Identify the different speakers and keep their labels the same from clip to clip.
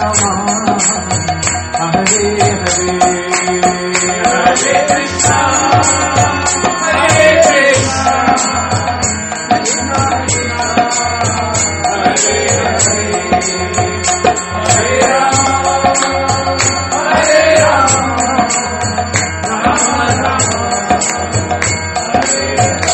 Speaker 1: Rama Hare Hare Hare Krishna Hare Krishna Krishna Krishna Hare Hare Hare Rama Hare Rama Rama Rama Hare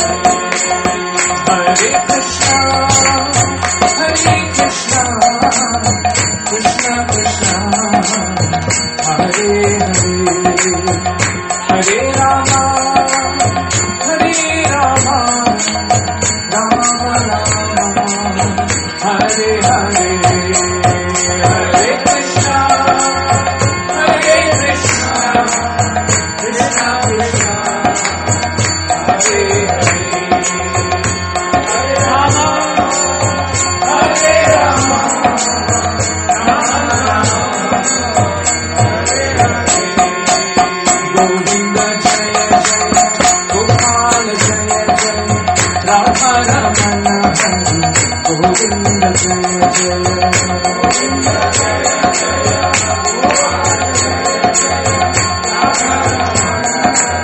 Speaker 1: Hare Krishna Hare Krishna Krishna Krishna Hare Hare Hare Rama Hare Rama Rama Rama Hare Hare Hare Krishna Hare Krishna Krishna Krishna Hare Hare Hare Rama Hare Rama Rama Rama Hare Hare Govinda Jaya Jaya Gopal Jaya Jaya Radha Ramana Hari Govinda Jaya Jaya Govinda Jaya Jaya Gopal Jaya Jaya Radha Ramana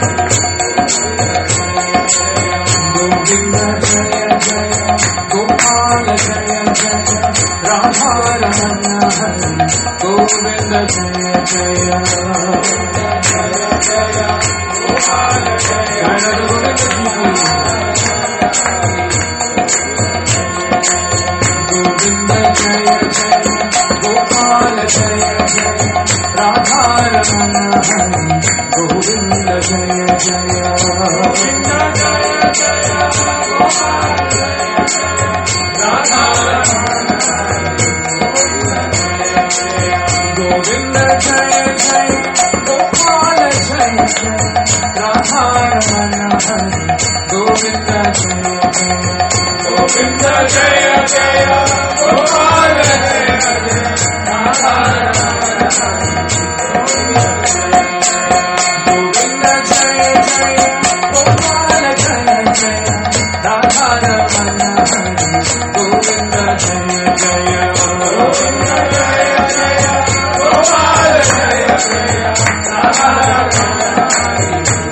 Speaker 1: Govinda Jaya Jaya Gopal Jaya Jaya Radha Ramana Hari Govinda Jaya Jaya Jaya Jaya Gopal Jaya Govinda Jaya Jaya Gopal Jaya Jaya Radha Ramana Hari Govinda Jaya Jaya Govinda Jaya Jaya Gopal Jaya Jaya Radha Ramana Hari Govinda Jaya Jaya Gopal Jaya Jaya Radha Ramana Hari Govinda Jaya Jaya Govinda Jaya Jaya Gopal Jaya Jaya Radha Ramana Hari Govinda Jaya Jaya Gopal Jaya Jaya Radha Ramana Hari Govinda Jaya Jaya Govinda Jaya Jaya Gopal Jaya Jaya Radha Ramana Hari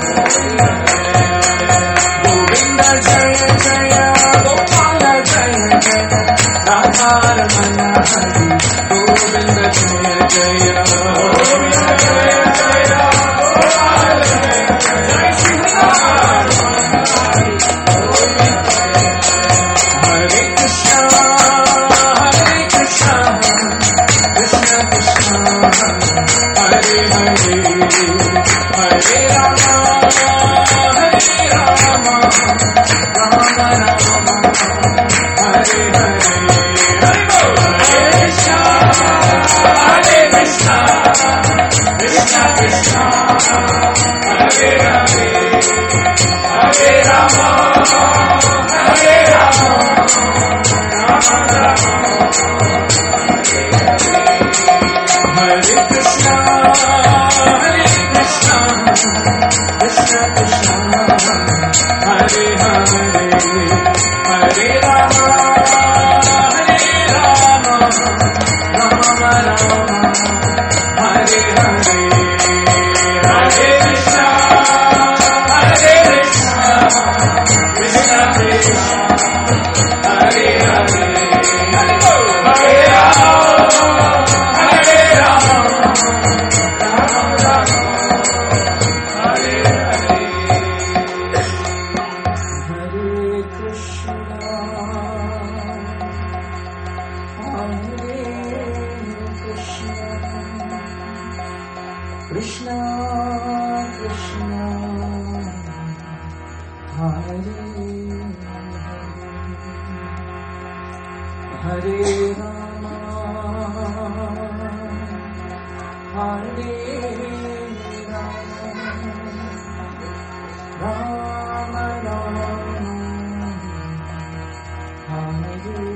Speaker 1: Govinda Jaya Jaya Gopal Jaya Jaya Radha Ramana Hari Govinda Jaya Jaya Govinda Jaya Jaya Gopal Jaya Jaya Hare Krishna Hare Krishna Krishna Krishna Hare Hare Hare Rama Hare Rama Rama Rama Hare Hare Hare Krishna Hare Krishna Krishna Krishna Hare Hare Hare Rama Hare Rama Rama Rama Hare Krishna Hare Krishna Krishna Krishna Hare Hare Hare Rama Hare Rama Rama Rama Hare Hare Hare Krishna Hare Krishna Krishna Krishna Hare Hare Hare Rama Hare Rama Rama Rama Hare Hare Hare Krishna Hare Krishna Krishna Krishna Hare Hare Rama Hare Rama Rama Rama Hare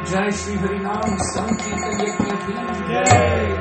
Speaker 1: Jai Shri Harinam Sankirtan Yajna ki Jai.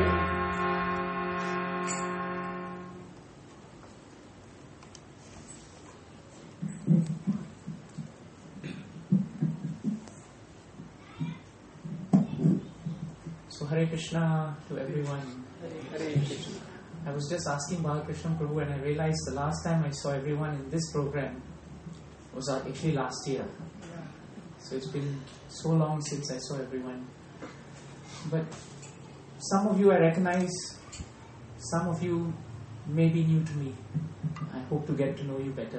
Speaker 1: So Hare Krishna to everyone. Hare Krishna. I was just asking Balakrishna Prabhu and I realized the last time I saw everyone in this program was actually last year. So it's been so long since I saw everyone. But some of you I recognize, some of you may be new to me. I hope to get to know you better.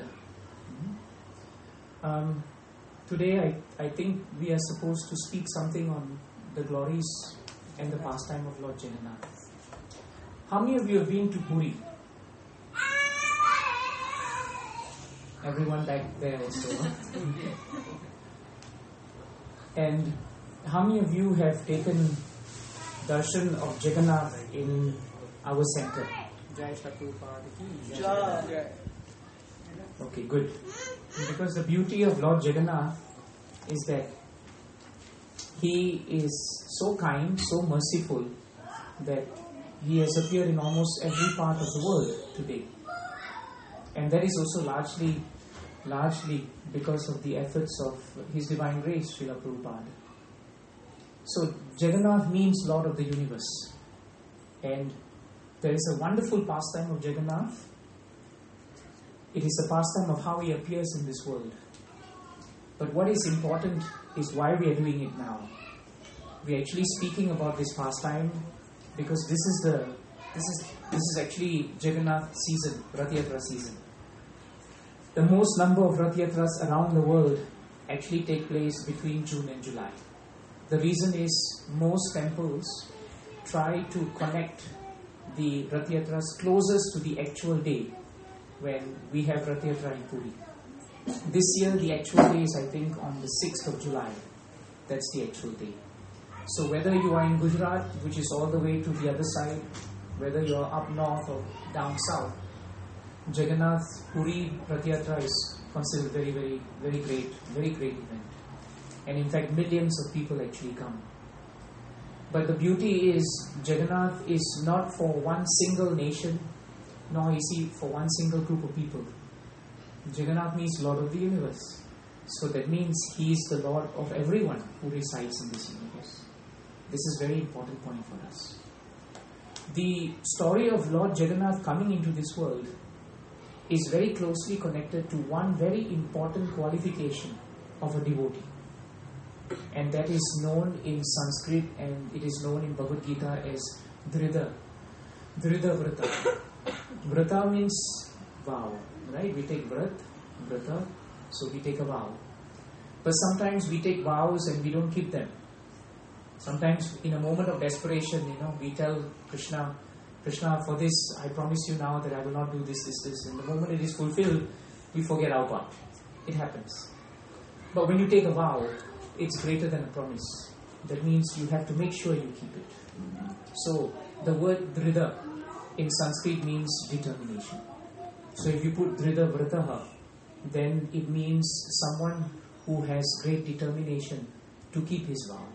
Speaker 1: Today I think we are supposed to speak something on the glories and the pastime of Lord Jagannath. How many of you have been to Puri? Everyone back there also. Huh? And how many of you have taken darshan of Jagannath in our center? Okay, good. Because the beauty of Lord Jagannath is that He is so kind, so merciful that He has appeared in almost every part of the world today. And that is also largely because of the efforts of His Divine Grace, Srila Prabhupada. So Jagannath means Lord of the Universe. And there is a wonderful pastime of Jagannath. It is a pastime of how He appears in this world. But what is important is why we are doing it now. We are actually speaking about this pastime because this is actually Jagannath season, Rath Yatra season. The most number of Rath Yatras around the world actually take place between June and July. The reason is most temples try to connect the Rath Yatras closest to the actual day when we have Rath Yatra in Puri. This year the actual day is I think on the 6th of July. That's the actual day. So whether you are in Gujarat, which is all the way to the other side, whether you are up north or down south, Jagannath Puri Rath Yatra is considered very, very, very great event. And in fact, millions of people actually come. But the beauty is, Jagannath is not for one single nation, nor is He for one single group of people. Jagannath means Lord of the Universe. So that means He is the Lord of everyone who resides in this universe. This is a very important point for us. The story of Lord Jagannath coming into this world is very closely connected to one very important qualification of a devotee. And that is known in Sanskrit and it is known in Bhagavad Gita as Dhrida. Dhrida Vrata. Vrata means vow, right? We take Vrata, so we take a vow. But sometimes we take vows and we don't keep them. Sometimes in a moment of desperation, we tell Krishna, for this, I promise you now that I will not do this. And the moment it is fulfilled, we forget our part. It happens. But when you take a vow, it's greater than a promise. That means you have to make sure you keep it. So, the word Dhrida in Sanskrit means determination. So if you put Dhrida Vrataha, then it means someone who has great determination to keep his vow.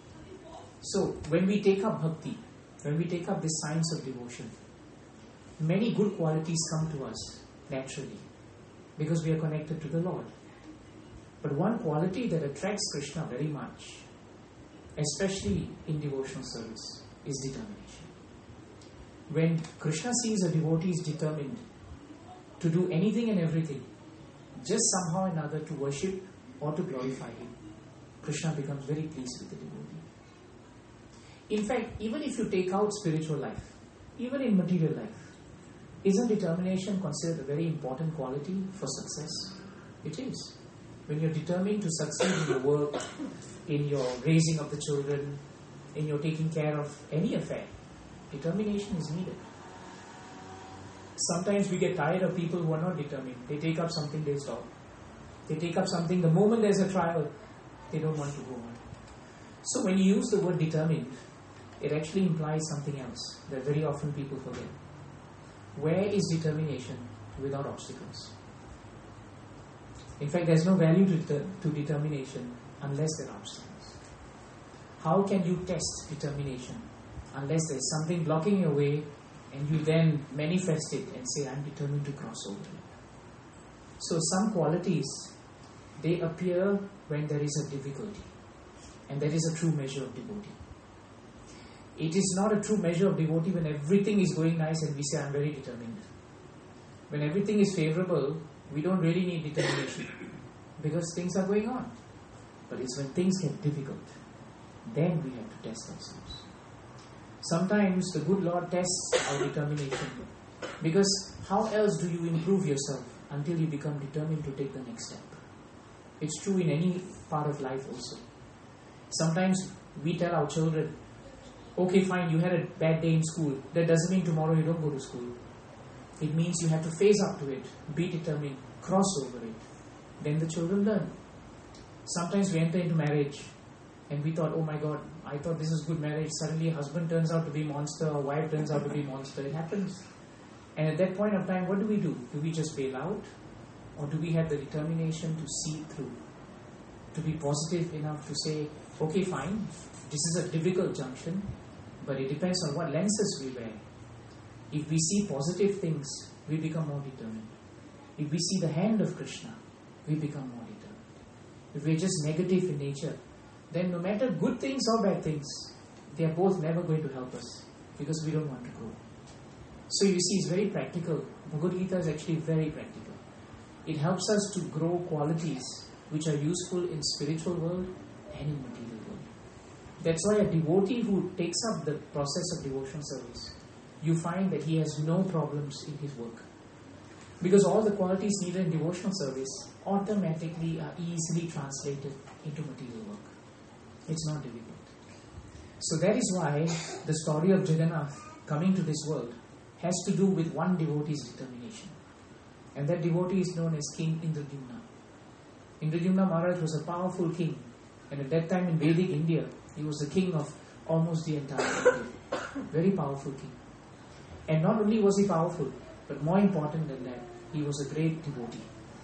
Speaker 1: So, when we take up bhakti, when we take up this science of devotion, many good qualities come to us naturally because we are connected to the Lord. But one quality that attracts Krishna very much, especially in devotional service, is determination. When Krishna sees a devotee is determined to do anything and everything, just somehow or another to worship or to glorify Him, Krishna becomes very pleased with the devotee. In fact, even if you take out spiritual life, even in material life, isn't determination considered a very important quality for success? It is. When you're determined to succeed in your work, in your raising of the children, in your taking care of any affair, determination is needed. Sometimes we get tired of people who are not determined. They take up something, they stop. They take up something, the moment there's a trial, they don't want to go on. So when you use the word determined, it actually implies something else that very often people forget. Where is determination without obstacles? In fact, there's no value to determination unless there are obstacles. How can you test determination unless there's something blocking your way and you then manifest it and say, I'm determined to cross over it. So some qualities, they appear when there is a difficulty. And that is a true measure of devotee. It is not a true measure of devotee when everything is going nice and we say, I'm very determined. When everything is favorable, we don't really need determination because things are going on. But it's when things get difficult, then we have to test ourselves. Sometimes the good Lord tests our determination, because how else do you improve yourself until you become determined to take the next step? It's true in any part of life also. Sometimes we tell our children, okay, fine, you had a bad day in school. That doesn't mean tomorrow you don't go to school. It means you have to face up to it, be determined, cross over it. Then the children learn. Sometimes we enter into marriage and we thought, oh my God, I thought this is good marriage. Suddenly husband turns out to be monster or wife turns out to be monster. It happens. And at that point of time, what do? Do we just bail out? Or do we have the determination to see it through? To be positive enough to say, okay, fine, this is a difficult junction, but it depends on what lenses we wear. If we see positive things, we become more determined. If we see the hand of Krishna, we become more determined. If we're just negative in nature, then no matter good things or bad things, they are both never going to help us because we don't want to grow. So you see, it's very practical. Bhagavad Gita is actually very practical. It helps us to grow qualities which are useful in spiritual world and in material world. That's why a devotee who takes up the process of devotional service, you find that he has no problems in his work. Because all the qualities needed in devotional service automatically are easily translated into material work. It's not difficult. So that is why the story of Jagannath coming to this world has to do with one devotee's determination. And that devotee is known as King Indradyumna. Indradyumna Maharaj was a powerful king. And at that time in Vedic India, he was the king of almost the entire India. Very powerful king. And not only was he powerful, but more important than that, he was a great devotee.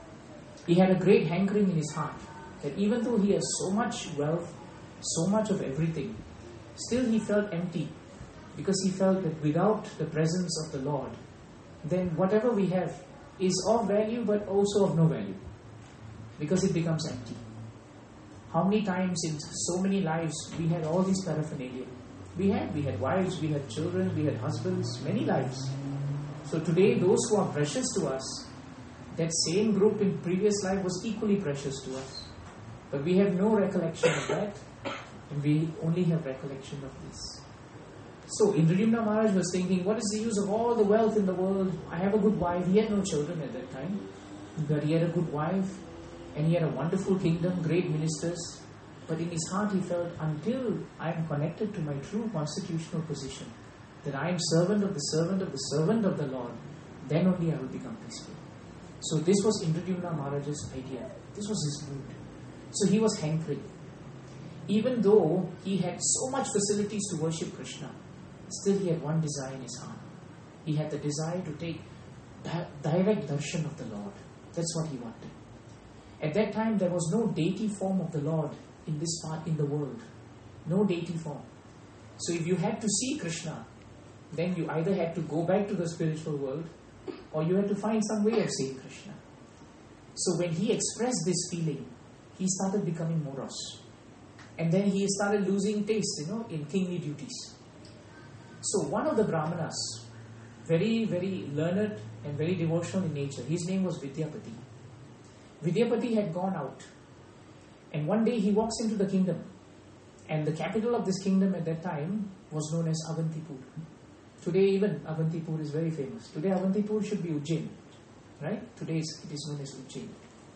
Speaker 1: He had a great hankering in his heart that even though he has so much wealth, so much of everything, still he felt empty because he felt that without the presence of the Lord, then whatever we have is of value but also of no value because it becomes empty. How many times in so many lives we had all these paraphernalia? We had wives, we had children, we had husbands, many lives. So today those who are precious to us, that same group in previous life was equally precious to us. But we have no recollection of that, and we only have recollection of this. So Indradyumna Maharaj was thinking, what is the use of all the wealth in the world? I have a good wife. He had no children at that time, but he had a good wife, and he had a wonderful kingdom, great ministers. But in his heart he felt, until I am connected to my true constitutional position, that I am servant of the servant of the servant of the Lord, then only I will become peaceful. So this was Indradyumna Maharaj's idea. This was his mood. So he was hankering. Even though he had so much facilities to worship Krishna, still he had one desire in his heart. He had the desire to take direct darshan of the Lord. That's what he wanted. At that time there was no deity form of the Lord in this part in the world. No deity form. So if you had to see Krishna, then you either had to go back to the spiritual world or you had to find some way of seeing Krishna. So when he expressed this feeling, he started becoming morose. And then he started losing taste, in kingly duties. So one of the Brahmanas, very, very learned and very devotional in nature, his name was Vidyapati. Vidyapati had gone out. And one day he walks into the kingdom. And the capital of this kingdom at that time was known as Avantipur. Today even Avantipur is very famous. Today Avantipur should be Ujjain. Right? Today it is known as Ujjain.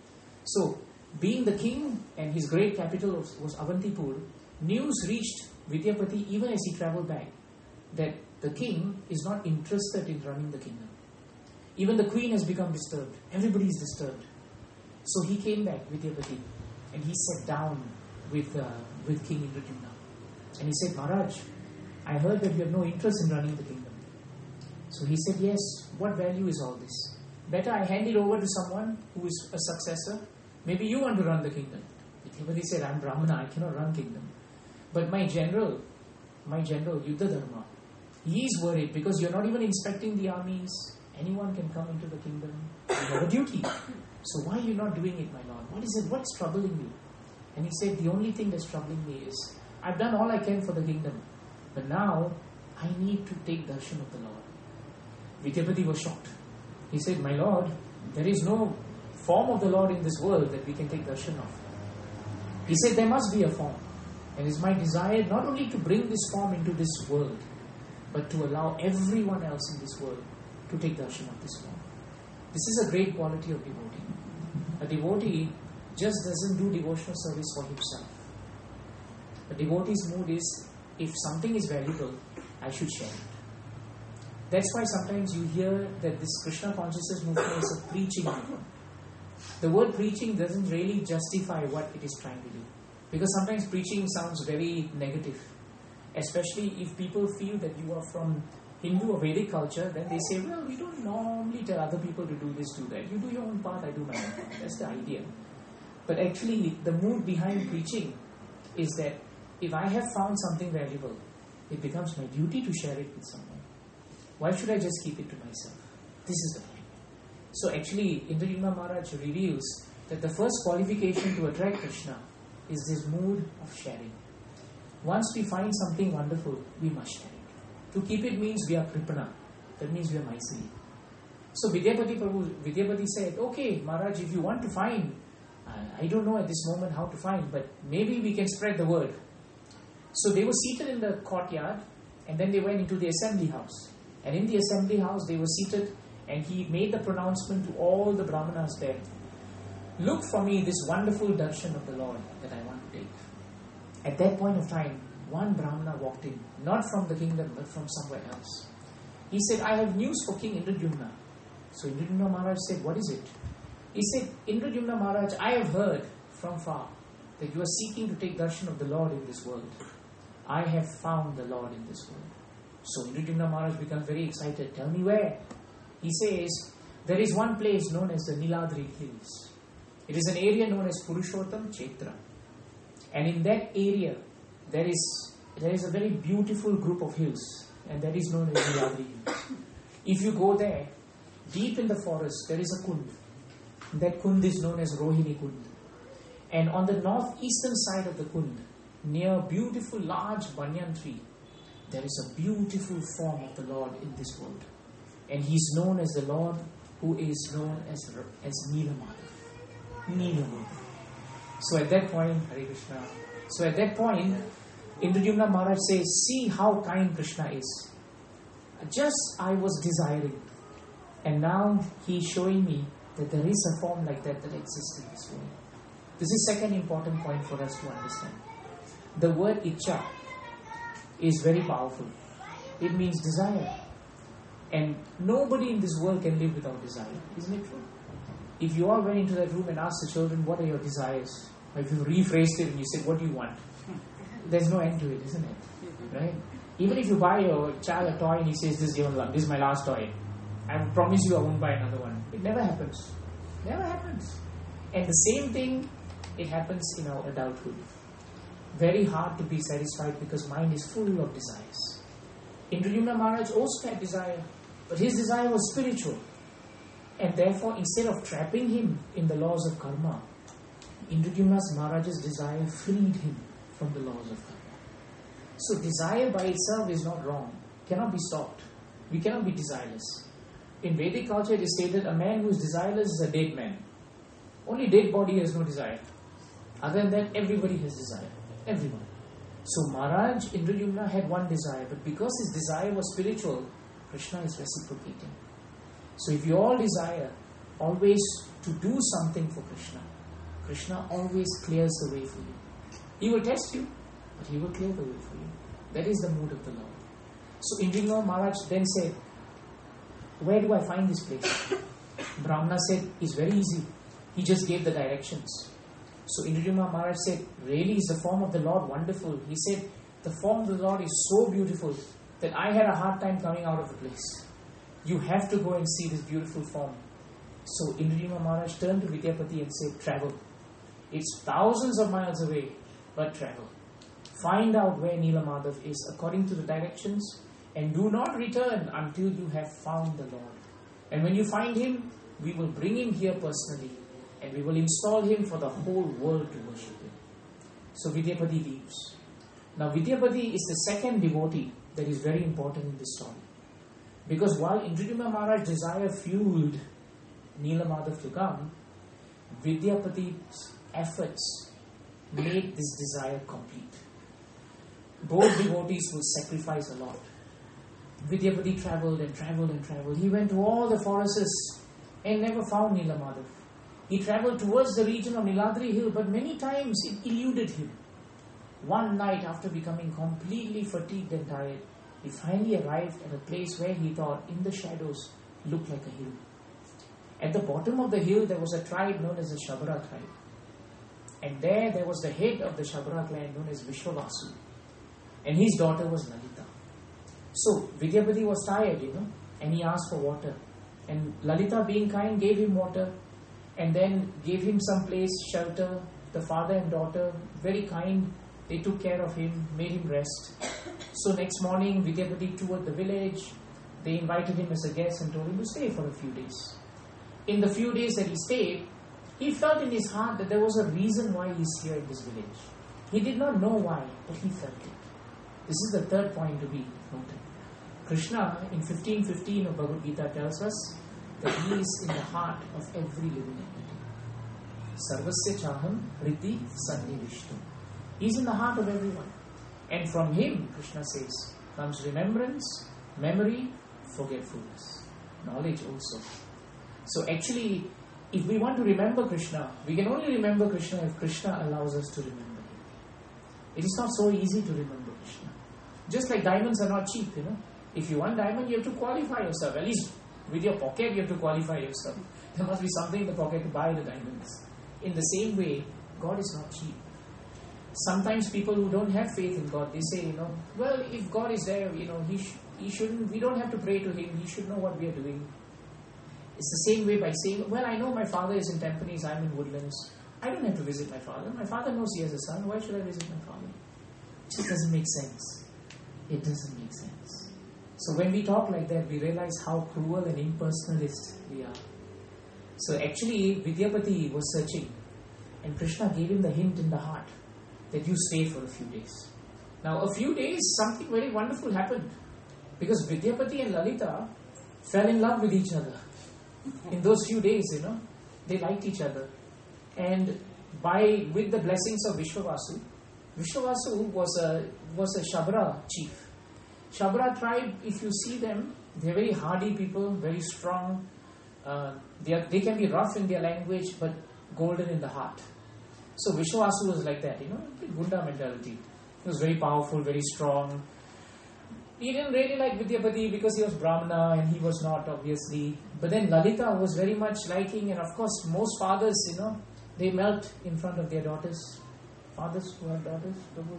Speaker 1: So, being the king and his great capital was Avantipur, news reached Vidyapati even as he travelled back that the king is not interested in running the kingdom. Even the queen has become disturbed. Everybody is disturbed. So he came back, Vidyapati, and he sat down with King Indradyumna. And he said, Maharaj, I heard that you have no interest in running the kingdom. So he said, yes, what value is all this? Better I hand it over to someone who is a successor. Maybe you want to run the kingdom. Vidyapati said, I'm Brahmana, I cannot run kingdom. But my general, Yuddha Dharma, he is worried because you're not even inspecting the armies. Anyone can come into the kingdom. You have a duty. So why are you not doing it, my Lord? What is it? What's troubling you? And he said, the only thing that's troubling me is, I've done all I can for the kingdom. But now, I need to take darshan of the Lord. Vidyapati was shocked. He said, my Lord, there is no form of the Lord in this world that we can take darshan of. He said, there must be a form. And it's my desire not only to bring this form into this world, but to allow everyone else in this world to take darshan of this form. This is a great quality of devotee. A devotee just doesn't do devotional service for himself. A devotee's mood is, if something is valuable, I should share it. That's why sometimes you hear that this Krishna consciousness movement is a preaching movement. The word preaching doesn't really justify what it is trying to do. Because sometimes preaching sounds very negative. Especially if people feel that you are from Hindu or Vedic culture, then they say, well, we don't normally tell other people to do this, do that. You do your own part, I do my own part. That's the idea. But actually, the mood behind preaching is that if I have found something valuable, it becomes my duty to share it with someone. Why should I just keep it to myself? This is the point. So actually, Indradyumna Maharaj reveals that the first qualification to attract Krishna is this mood of sharing. Once we find something wonderful, we must share it. To keep it means we are kripana. That means we are miserly. So Vidyapati said, okay, Maharaj, if you want to find, I don't know at this moment how to find, but maybe we can spread the word. So they were seated in the courtyard, and then they went into the assembly house. And in the assembly house, they were seated, and he made the pronouncement to all the brahmanas there. Look for me this wonderful darshan of the Lord that I want to take. At that point of time, one brahmana walked in, not from the kingdom, but from somewhere else. He said, I have news for King Indradyumna. So Indradyumna Maharaj said, what is it? He said, Indradyumna Maharaj, I have heard from far that you are seeking to take darshan of the Lord in this world. I have found the Lord in this world. So Indradyumna Maharaj becomes very excited. Tell me where? He says, there is one place known as the Niladri Hills. It is an area known as Purushottam Kshetra. And in that area, there is a very beautiful group of hills, and that is known as Niladri Hills. If you go there, deep in the forest, there is a kund. That kund is known as Rohini Kund. And on the northeastern side of the kund, near a beautiful large banyan tree, there is a beautiful form of the Lord in this world. And he is known as the Lord who is known as Neelamadhav. Neelamadhav. So at that point, Hare Krishna. So at that point, Indradyumna Maharaj says, see how kind Krishna is. Just I was desiring. And now he is showing me that there is a form like that exists in this world. This is second important point for us to understand. The word Icha is very powerful. It means desire. And nobody in this world can live without desire. Isn't it true? If you all went into that room and asked the children, what are your desires? Or if you rephrased it and you said, what do you want? There's no end to it, isn't it? Right? Even if you buy your child a toy and he says, this is my last toy. I promise you I won't buy another one. It never happens. Never happens. And the same thing, it happens in our adulthood. Very hard to be satisfied because mind is full of desires. Indradyumna Maharaj also had desire, but his desire was spiritual. And therefore, instead of trapping him in the laws of karma, Indradyumna Maharaj's desire freed him from the laws of karma. So desire by itself is not wrong, cannot be stopped. We cannot be desireless. In Vedic culture it is stated a man who is desireless is a dead man. Only dead body has no desire. Other than that, everybody has desire. Everyone. So Maharaj Indradyumna had one desire, but because his desire was spiritual, Krishna is reciprocating. So if you all desire always to do something for Krishna, Krishna always clears the way for you. He will test you, but he will clear the way for you. That is the mood of the Lord. So Indradyumna Maharaj then said, where do I find this place? Brahmana said, it's very easy. He just gave the directions. So Indradyumna Maharaj said, really is the form of the Lord wonderful? He said, the form of the Lord is so beautiful that I had a hard time coming out of the place. You have to go and see this beautiful form. So Indradyumna Maharaj turned to Vidyapati and said, travel. It's thousands of miles away, but travel. Find out where Nilamadhav is according to the directions, and do not return until you have found the Lord. And when you find him, we will bring him here personally, and we will install him for the whole world to worship him. So Vidyapati leaves. Now Vidyapati is the second devotee that is very important in this story. Because while Indradyumna Maharaj's desire fueled Nilamadhav to come, Vidyapati's efforts made this desire complete. Both devotees will sacrifice a lot. Vidyapati travelled and travelled and travelled. He went to all the forests and never found Nilamadhav. He travelled towards the region of Niladri hill, but many times it eluded him. One night, after becoming completely fatigued and tired, he finally arrived at a place where he thought, in the shadows, looked like a hill. At the bottom of the hill, there was a tribe known as the Shabra tribe. And there was the head of the Shabra clan known as Vishwavasu. And his daughter was Lalita. So, Vidyapati was tired, and he asked for water. And Lalita, being kind, gave him water and then gave him some place, shelter. The father and daughter, very kind, they took care of him, made him rest. So next morning, Vidyapati toured the village. They invited him as a guest and told him to stay for a few days. In the few days that he stayed, he felt in his heart that there was a reason why he's here in this village. He did not know why, but he felt it. This is the third point to be noted. Krishna in 15:15 of Bhagavad Gita tells us that he is in the heart of every living entity. Sarvasya chaham hriti sannivishtu. He is in the heart of everyone. And from him, Krishna says, comes remembrance, memory, forgetfulness, knowledge also. So actually, if we want to remember Krishna, we can only remember Krishna if Krishna allows us to remember him. It is not so easy to remember Krishna. Just like diamonds are not cheap, If you want diamond, you have to qualify yourself. At least with your pocket, you have to qualify yourself. There must be something in the pocket to buy the diamonds. In the same way, God is not cheap. Sometimes people who don't have faith in God, they say, well, if God is there, he shouldn't, we don't have to pray to him. He should know what we are doing. It's the same way by saying, well, I know my father is in Tampines, I'm in Woodlands. I don't have to visit my father. My father knows he has a son. Why should I visit my father? It just doesn't make sense. It doesn't make sense. So when we talk like that, we realize how cruel and impersonalist we are. So actually, Vidyapati was searching, and Krishna gave him the hint in the heart that you stay for a few days. Now, a few days, something very wonderful happened, because Vidyapati and Lalita fell in love with each other. In those few days, they liked each other. And with the blessings of Vishwavasu was a Shabra chief. Shabra tribe, if you see them, they're very hardy people, very strong. They can be rough in their language, but golden in the heart. So Vishwavasu was like that, Gunda mentality. He was very powerful, very strong. He didn't really like Vidyapati because he was Brahmana and he was not, obviously. But then Lalita was very much liking, and of course most fathers, they melt in front of their daughters. Fathers who have daughters,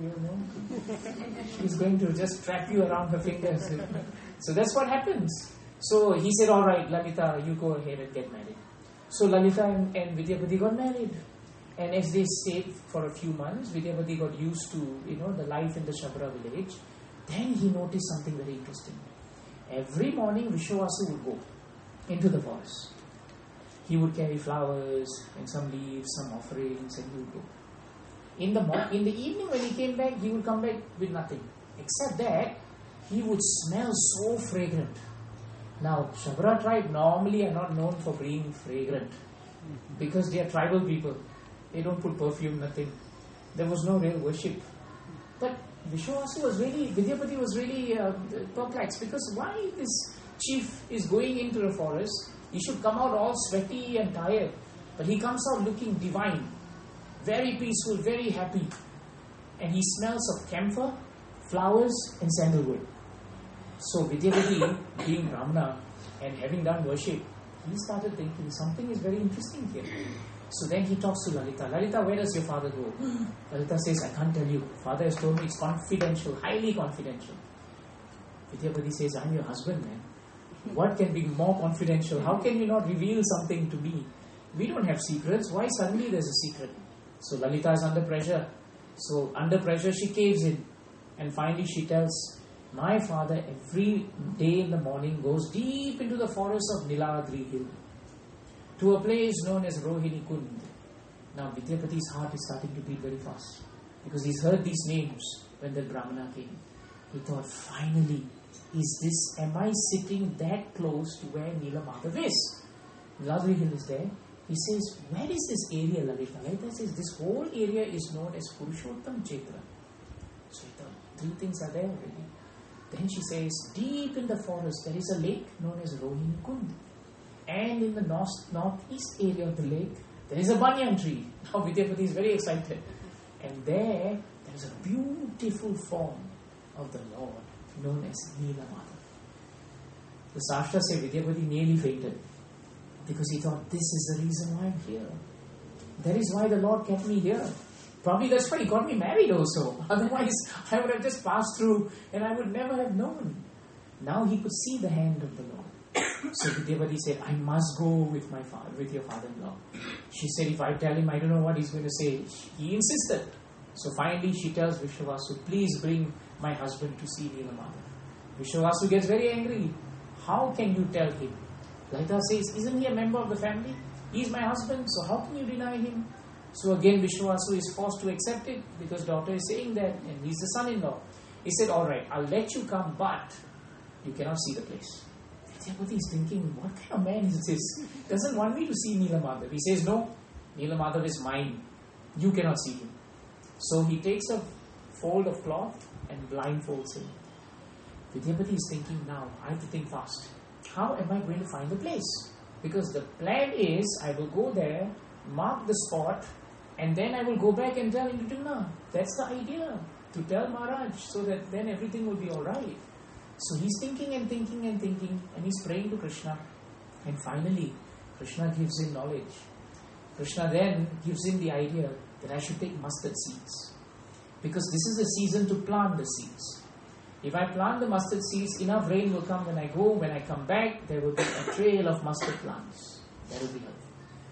Speaker 1: she's going to just trap you around her fingers. So that's what happens. So he said, all right, Lalita, you go ahead and get married. So Lalita and Vidyapati got married. And as they stayed for a few months, Vidyapati got used to, the life in the Shabra village. Then he noticed something very interesting. Every morning, Vishwavasu would go into the forest. He would carry flowers and some leaves, some offerings, and he would go. In the evening when he came back, he would come back with nothing. Except that, he would smell so fragrant. Now, Shabra tribe normally are not known for being fragrant. Because they are tribal people. They don't put perfume, nothing. There was no real worship. But Vidyapati was really perplexed, because why this chief is going into the forest? He should come out all sweaty and tired. But he comes out looking divine, very peaceful, very happy. And he smells of camphor, flowers and sandalwood. So Vidyapati, being Brahmana and having done worship, he started thinking something is very interesting here. So then he talks to Lalita. Lalita, where does your father go? Lalita says, I can't tell you. Father has told me it's confidential, highly confidential. Vidyapati says, I'm your husband, man. What can be more confidential? How can you not reveal something to me? We don't have secrets. Why suddenly there's a secret? So Lalita is under pressure. So under pressure she caves in, and finally she tells, my father every day in the morning goes deep into the forest of Niladri hill to a place known as Rohini Kund. Now Vidyapati's heart is starting to beat very fast because he's heard these names when the Brahmana came. He thought, finally, am I sitting that close to where Nila Madhav is? Niladri hill is there. He says, where is this area, Lalita? Lalita says, this whole area is known as Purushottam Kshetra. So he thought, 3 things are there already. Then she says, deep in the forest there is a lake known as Rohini Kund. And in the northeast area of the lake, there is a banyan tree. Now Vidyapati is very excited. And there is a beautiful form of the Lord known as Nila Madhav. The Shastras say Vidyapati nearly fainted because he thought, this is the reason why I'm here. That is why the Lord kept me here. Probably that's why he got me married also. Otherwise, I would have just passed through and I would never have known. Now he could see the hand of the Lord. So Vidyapati said, I must go with your father-in-law. She said, if I tell him, I don't know what he's going to say. He insisted. So finally she tells Vishwavasu, please bring my husband to see Nila Madhav. Vishwavasu gets very angry. How can you tell him? Lalita says, isn't he a member of the family? He's my husband, so how can you deny him? So again Vishwavasu is forced to accept it because daughter is saying that and he's the son-in-law. He said, alright, I'll let you come, but you cannot see the place. Vidyapati is thinking, what kind of man is this? Doesn't want me to see Nila Madhav. He says, no, Nila Madhav is mine. You cannot see him. So he takes a fold of cloth and blindfolds him. Vidyapati is thinking, now I have to think fast. How am I going to find the place? Because the plan is, I will go there, mark the spot, and then I will go back and tell Indradumna. That's the idea, to tell Maharaj, so that then everything will be alright. So he's thinking and thinking and thinking, and he's praying to Krishna. And finally, Krishna gives him knowledge. Krishna then gives him the idea that I should take mustard seeds. Because this is the season to plant the seeds. If I plant the mustard seeds, enough rain will come when I go. When I come back, there will be a trail of mustard plants. That will be helpful.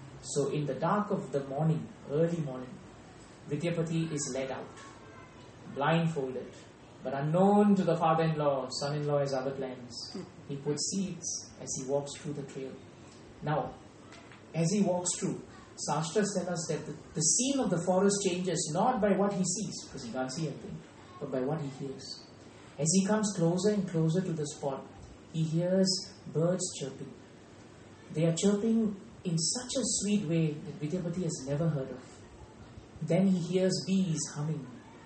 Speaker 1: So in the dark of the morning, early morning, Vidyapati is led out, blindfolded, but unknown to the father-in-law. Son-in-law has other plans. He puts seeds as he walks through the trail. Now, as he walks through, Shastras tell us that the scene of the forest changes not by what he sees, because he can't see anything, but by what he hears. As he comes closer and closer to the spot, he hears birds chirping. They are chirping in such a sweet way that Vidyapati has never heard of. Then he hears bees humming.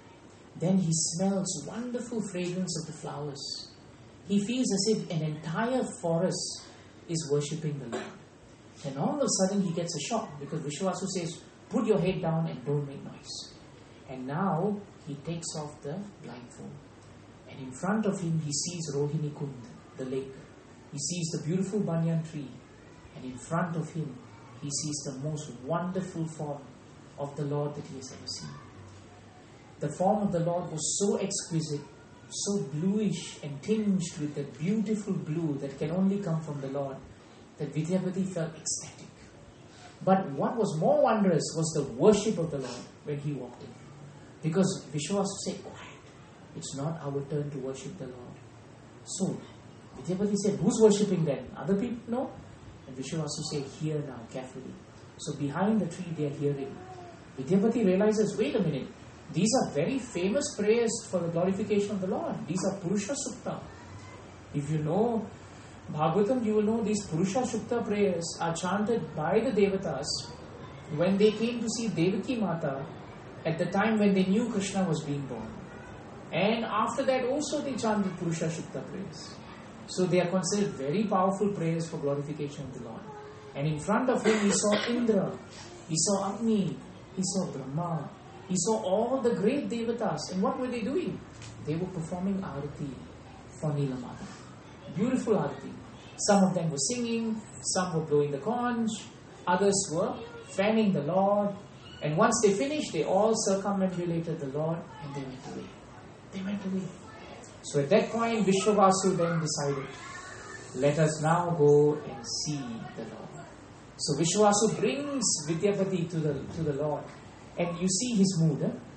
Speaker 1: Then he smells wonderful fragrance of the flowers. He feels as if an entire forest is worshipping the Lord. And all of a sudden he gets a shock because Vishwavasu says, put your head down and don't make noise. And now he takes off the blindfold. And in front of him he sees Rohini Kund, the lake. He sees the beautiful banyan tree. And in front of him he sees the most wonderful form of the Lord that he has ever seen. The form of the Lord was so exquisite, so bluish and tinged with the beautiful blue that can only come from the Lord, that Vidyapati felt ecstatic. But what was more wondrous was the worship of the Lord when he walked in. Because Vishwavasu said, quiet, it's not our turn to worship the Lord. So, Vidyapati said, who's worshipping then? Other people? No. And Vishwavasu said, hear now, carefully. So behind the tree they are hearing. Vidyapati realizes, wait a minute, these are very famous prayers for the glorification of the Lord. These are Purusha Sukta. If you know Bhagavatam, you will know these Purusha Sukta prayers are chanted by the Devatas when they came to see Devaki Mata at the time when they knew Krishna was being born. And after that also they chanted Purusha Sukta prayers. So they are considered very powerful prayers for glorification of the Lord. And in front of him he saw Indra, he saw Agni, he saw Brahma, he saw all the great Devatas. And what were they doing? They were performing Arati for Nila Madhav. Beautiful Arati. Some of them were singing, some were blowing the conch, others were fanning the Lord. And once they finished, they all circumambulated the Lord and they went away. They went away. So at that point, Vishwavasu then decided, let us now go and see the Lord. So Vishwavasu brings Vidyapati to the Lord. And you see his mood.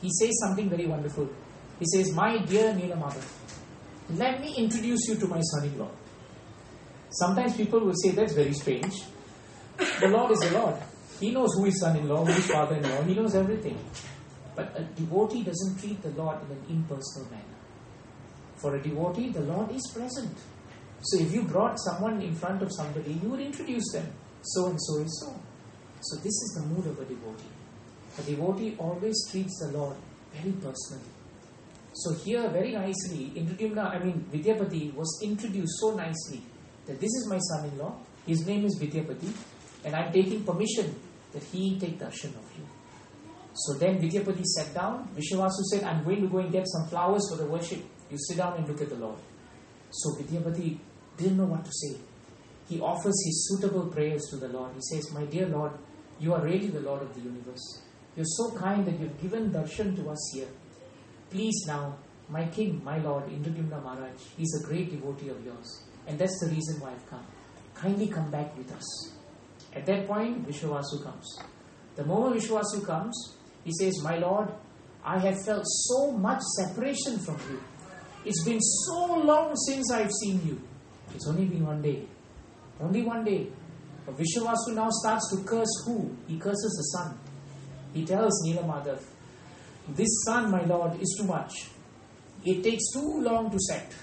Speaker 1: he says something very wonderful. He says, "My dear Neelamada, let me introduce you to my son-in-law." Sometimes people will say, "That's very strange. The Lord is the Lord. He knows who is son-in-law, who is father-in-law. He knows everything." But a devotee doesn't treat the Lord in an impersonal manner. For a devotee, the Lord is present. So if you brought someone in front of somebody, you would introduce them. So and so is so. So this is the mood of a devotee. A devotee always treats the Lord very personally. So here, very nicely, Vidyapati was introduced so nicely that this is my son-in-law, his name is Vidyapati, and I'm taking permission that he take darshan of you. So then Vidyapati sat down. Vishwavasu said, "I'm going to go and get some flowers for the worship. You sit down and look at the Lord." So Vidyapati didn't know what to say. He offers his suitable prayers to the Lord. He says, "My dear Lord, you are really the Lord of the universe. You're so kind that you've given darshan to us here. Please now, my king, my Lord, Indradyumna Maharaj, he's a great devotee of yours. And that's the reason why I've come. Kindly come back with us." At that point, Vishwavasu comes. The moment Vishwavasu comes, he says, "My Lord, I have felt so much separation from you. It's been so long since I've seen you." It's only been one day. Only one day. But Vishwavasu now starts to curse who? He curses the sun. He tells Neelamada, "This sun, my Lord, is too much. It takes too long to set.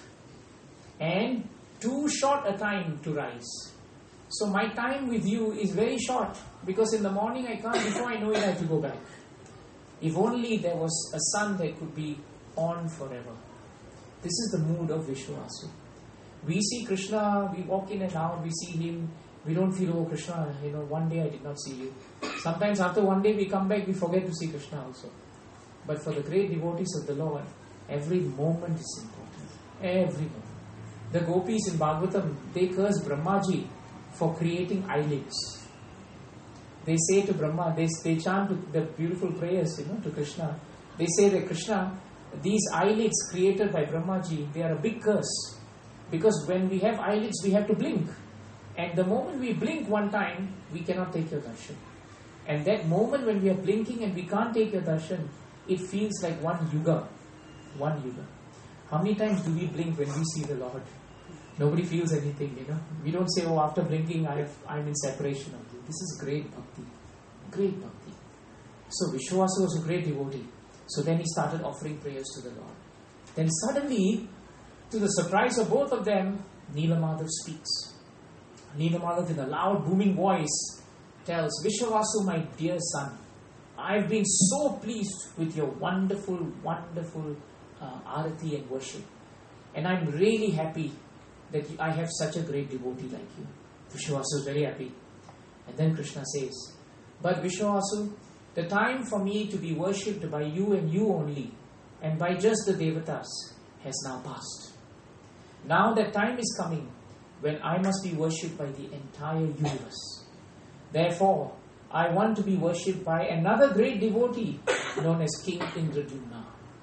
Speaker 1: And too short a time to rise. So my time with you is very short. Because in the morning I can't, before I know it, I have to go back. If only there was a sun that could be on forever." This is the mood of Vishwavasu. We see Krishna, we walk in and out, we see him, we don't feel, "Oh Krishna, one day I did not see you." Sometimes after one day we come back, we forget to see Krishna also. But for the great devotees of the Lord, every moment is important. Every moment. The gopis in Bhagavatam, they curse Brahmaji for creating eyelids. They say to Brahma, they chant the beautiful prayers, to Krishna. They say that Krishna, these eyelids created by Brahmaji, they are a big curse. Because when we have eyelids, we have to blink. And the moment we blink one time, we cannot take your darshan. And that moment when we are blinking and we can't take your darshan, it feels like one yuga. One yuga. How many times do we blink when we see the Lord? Nobody feels anything, We don't say, "Oh, after blinking, I'm in separation of you." This is great bhakti. Great bhakti. So Vishwavasu was a great devotee. So then he started offering prayers to the Lord. Then suddenly, to the surprise of both of them, Neelamada speaks. Neelamada, in a loud, booming voice, tells, "Vishwavasu, my dear son, I've been so pleased with your wonderful, wonderful arati and worship. And I'm really happy that I have such a great devotee like you." Vishwavasu is very happy. And then Krishna says, "But Vishwavasu, the time for me to be worshipped by you and you only, and by just the devatas, has now passed. Now that time is coming when I must be worshipped by the entire universe. Therefore, I want to be worshipped by another great devotee known as King Indradyumna,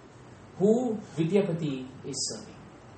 Speaker 1: who Vidyapati is serving.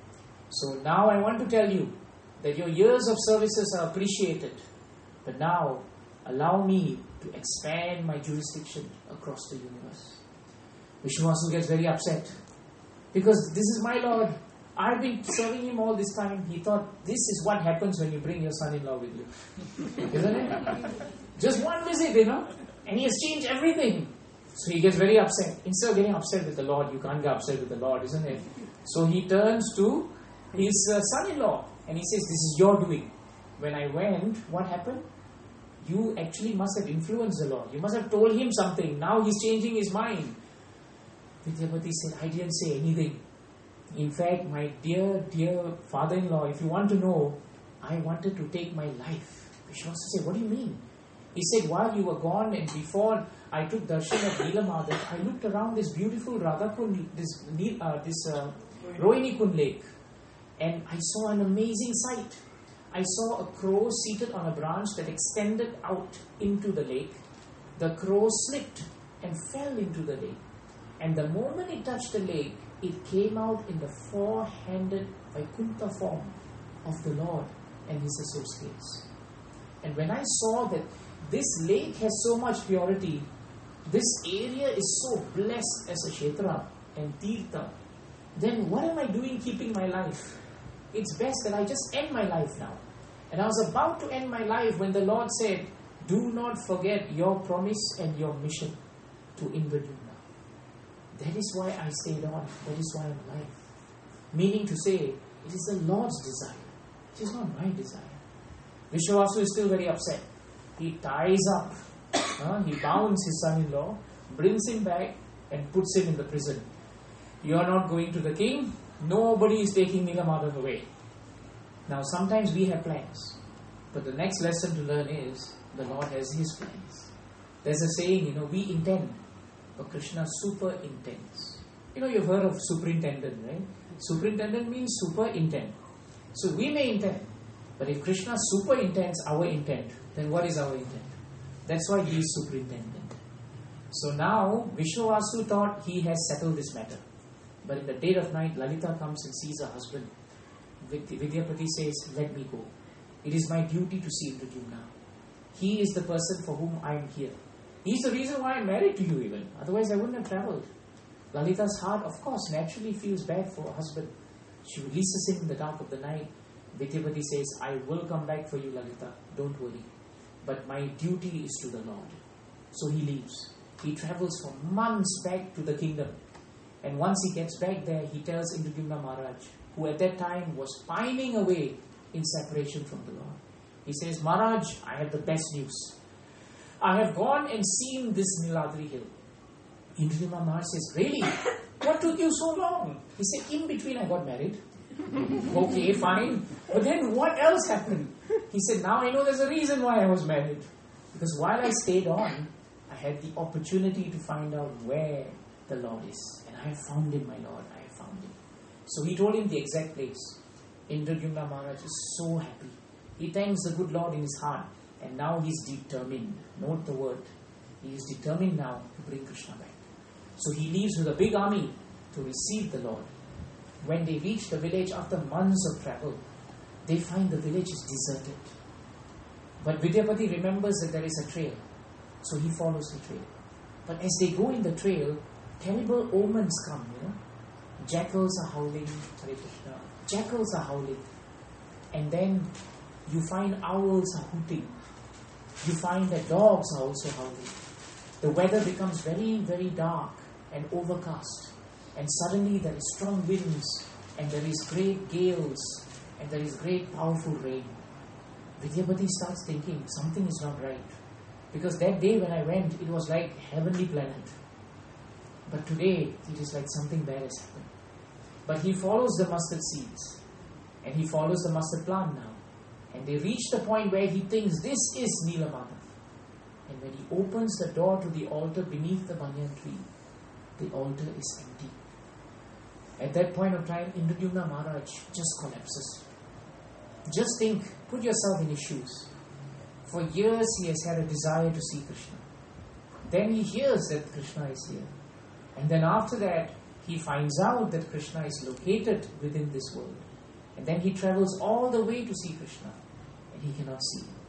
Speaker 1: So now I want to tell you that your years of services are appreciated, but now allow me to expand my jurisdiction across the universe." Vishwavasu gets very upset because this is my Lord. I've been serving him all this time. He thought, this is what happens when you bring your son-in-law with you. Isn't it? Just one visit, and he has changed everything. So he gets very upset. Instead of getting upset with the Lord, you can't get upset with the Lord, isn't it? So he turns to his son-in-law and he says, "This is your doing. When I went, what happened? You actually must have influenced the Lord. You must have told him something. Now he's changing his mind." Vidyapati said, "I didn't say anything. In fact, my dear, dear father-in-law, if you want to know, I wanted to take my life." Vishwavasu said, "What do you mean?" He said, "While you were gone and before I took darshan of Neelamada, I looked around this beautiful Radhakund, this Rohini Kund lake, and I saw an amazing sight. I saw a crow seated on a branch that extended out into the lake. The crow slipped and fell into the lake. And the moment it touched the lake, it came out in the four-handed Vaikuntha form of the Lord and his associates. And when I saw that this lake has so much purity, this area is so blessed as a Kshetra and Tirtha, then what am I doing keeping my life? It's best that I just end my life now. And I was about to end my life when the Lord said, do not forget your promise and your mission to Indradyumna. That is why I stayed on. That is why I'm alive. Meaning to say, it is the Lord's desire. It is not my desire. Vishwavasu is still very upset. He ties up. He bounds his son-in-law, brings him back and puts him in the prison. You are not going to the king. Nobody is taking Nilamadhav away. Now sometimes we have plans. But the next lesson to learn is, the Lord has His plans. There's a saying, we intend. But Krishna super intends. You've heard of superintendent, right? Superintendent means super intent. So we may intend. But if Krishna super intends our intent, then what is our intent? That's why He is superintendent. So now, Vishwavasu thought he has settled this matter. But in the dead of night, Lalita comes and sees her husband. Vidyapati says, let me go. It is my duty to see Indradyumna. He is the person for whom I am here. He's the reason why I'm married to you even. Otherwise I wouldn't have travelled. Lalita's heart, of course, naturally feels bad for her husband. She releases him in the dark of the night. Vidyapati says, I will come back for you, Lalita. Don't worry. But my duty is to the Lord. So he leaves. He travels for months back to the kingdom. And once he gets back there, he tells Indradyumna Maharaj, who at that time was pining away in separation from the Lord. He says, Maharaj, I have the best news. I have gone and seen this Niladri hill. Indradyumna Maharaj says, really? What took you so long? He said, in between I got married. Okay, fine. But then what else happened? He said, now I know there's a reason why I was married. Because while I stayed on, I had the opportunity to find out where the Lord is. And I have found Him, my Lord. I have found Him. So he told him the exact place. Indradyumna Maharaj is so happy. He thanks the good Lord in his heart. And now he is determined. Note the word. He is determined now to bring Krishna back. So he leaves with a big army to receive the Lord. When they reach the village after months of travel, they find the village is deserted. But Vidyapati remembers that there is a trail. So he follows the trail. But as they go in the trail, terrible omens come, Jackals are howling, Hare Krishna. Jackals are howling. And then you find owls are hooting. You find that dogs are also howling. The weather becomes very, very dark and overcast. And suddenly there is strong winds, and there is great gales, and there is great powerful rain. Vidyapati starts thinking, something is not right. Because that day when I went, it was like heavenly planet. But today, it is like something bad has happened. But he follows the mustard seeds. And he follows the mustard plant now. And they reach the point where he thinks, this is Nilamadhav. And when he opens the door to the altar beneath the banyan tree, the altar is empty. At that point of time, Indradyumna Maharaj just collapses. Just think, put yourself in his shoes. For years he has had a desire to see Krishna. Then he hears that Krishna is here. And then after that, he finds out that Krishna is located within this world. And then he travels all the way to see Krishna. And he cannot see him.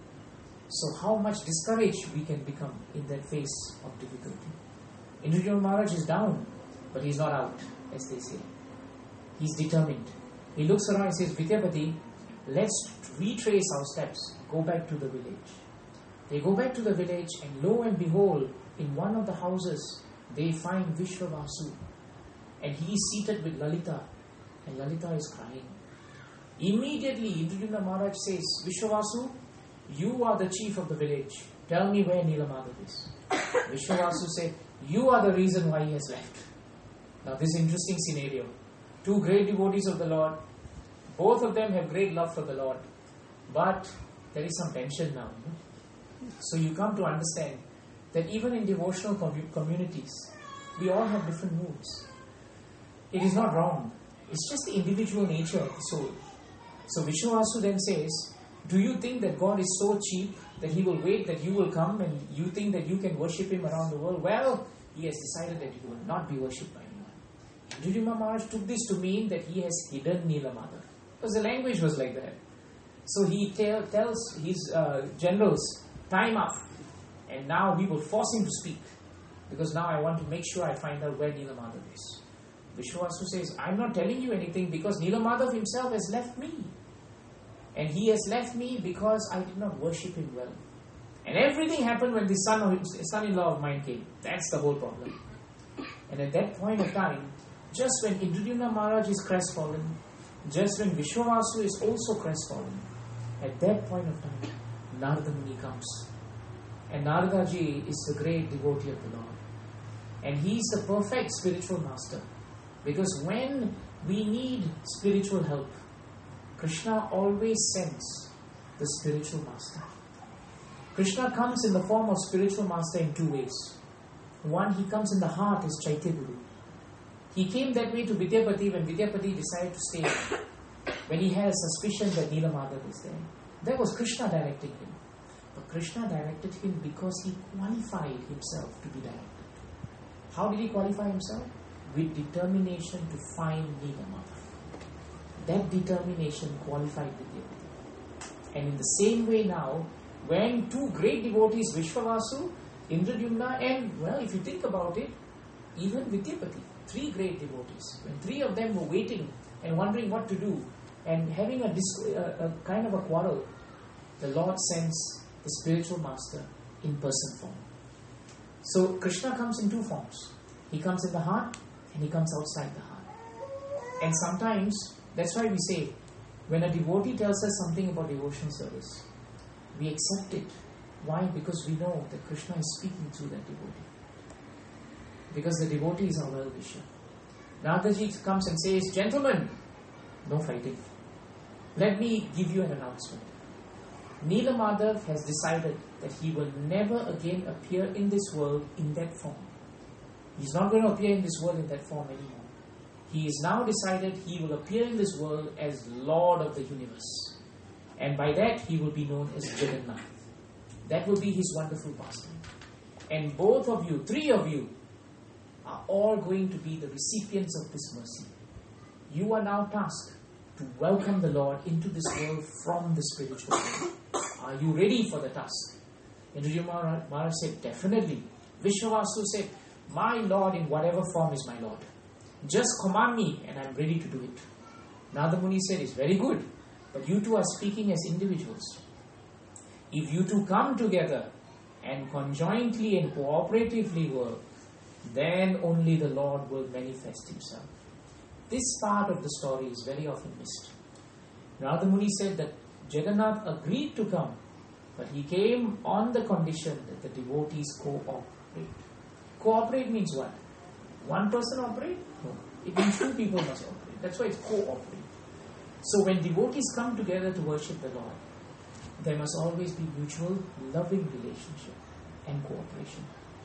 Speaker 1: So how much discouraged we can become in that face of difficulty. Indradyumna Maharaj is down, but he is not out, as they say. He is determined. He looks around and says, Vidyapati, let's retrace our steps. Go back to the village. They go back to the village, and lo and behold, in one of the houses, they find Vishwavasu. And he is seated with Lalita. And Lalita is crying. Immediately, Indradyumna Maharaj says, Vishwavasu, you are the chief of the village. Tell me where Nilamadhav is. Vishwavasu said, you are the reason why he has left. Now this interesting scenario. Two great devotees of the Lord. Both of them have great love for the Lord. But there is some tension now. So you come to understand that even in devotional communities, we all have different moods. It is not wrong. It's just the individual nature of the soul. So Vishwavasu then says, do you think that God is so cheap that He will wait that you will come and you think that you can worship Him around the world? Well, He has decided that He will not be worshipped by anyone. Indradyumna Maharaj took this to mean that He has hidden Nilamadhav. Because the language was like that. So he tells his generals, time up. And now we will force him to speak. because now I want to make sure I find out where Nila Madhav is. Vishwavasu says, I'm not telling you anything because Nila Madhav himself has left me. And he has left me because I did not worship him well. And everything happened when the son-in-law of mine came. That's the whole problem. And at that point of time, just when Indradyumna Maharaj is crestfallen, just when Vishwavasu is also crestfallen, at that point of time, Narada Muni comes. And Narada Ji is the great devotee of the Lord. And he is the perfect spiritual master. Because when we need spiritual help, Krishna always sends the spiritual master. Krishna comes in the form of spiritual master in two ways. One, he comes in the heart as Chaitya Guru. He came that way to Vidyapati when Vidyapati decided to stay. When he had a suspicion that Nila Madhav is there. That was Krishna directing him. But Krishna directed him because he qualified himself to be directed. How did he qualify himself? With determination to find Nila Madhav. That determination qualified Vidyapati. And in the same way now, when two great devotees, Vishwavasu, Indradyumna, and, well, if you think about it, even Vidyapati, three great devotees, when three of them were waiting and wondering what to do and having a kind of a quarrel, the Lord sends the spiritual master in person form. So Krishna comes in two forms. He comes in the heart and he comes outside the heart. And sometimes, that's why we say, when a devotee tells us something about devotional service, we accept it. Why? Because we know that Krishna is speaking through that devotee. Because the devotee is our well-wisher. Naradaji comes and says, gentlemen, no fighting. Let me give you an announcement. Nila Madhav has decided that he will never again appear in this world in that form. He's not going to appear in this world in that form anymore. He has now decided he will appear in this world as Lord of the universe. And by that he will be known as Jagannath. That will be his wonderful pastime. And both of you, three of you, are all going to be the recipients of this mercy. You are now tasked to welcome the Lord into this world from the spiritual world. Are you ready for the task? Indradyumna Maharaj said, definitely. Vishwavasu said, my Lord in whatever form is my Lord. Just command me and I am ready to do it. Narada Muni said, it's very good, but you two are speaking as individuals. If you two come together and conjointly and cooperatively work, then only the Lord will manifest himself. This part of the story is very often missed. Narada Muni said that Jagannath agreed to come, but he came on the condition that the devotees cooperate. Cooperate means what? One person operate? No. It means two people must operate. That's why it's cooperate. So when devotees come together to worship the Lord, there must always be mutual, loving relationship and cooperation.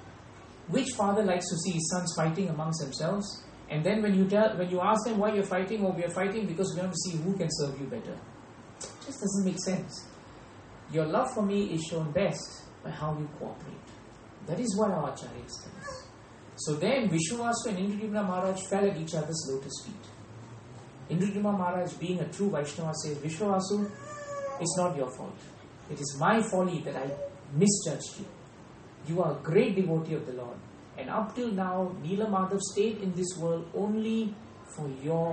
Speaker 1: Which father likes to see his sons fighting amongst themselves? And then when you ask them why you're fighting, we are fighting because we want to see who can serve you better. It just doesn't make sense. Your love for me is shown best by how you cooperate. That is what our Acharyas tell us. So then Vishwavasu and Indradyumna Maharaj fell at each other's lotus feet. Indradyumna Maharaj, being a true Vaishnava, says, Vishwavasu, it's not your fault. It is my folly that I misjudged you. You are a great devotee of the Lord. And up till now, Nila Madhav stayed in this world only for your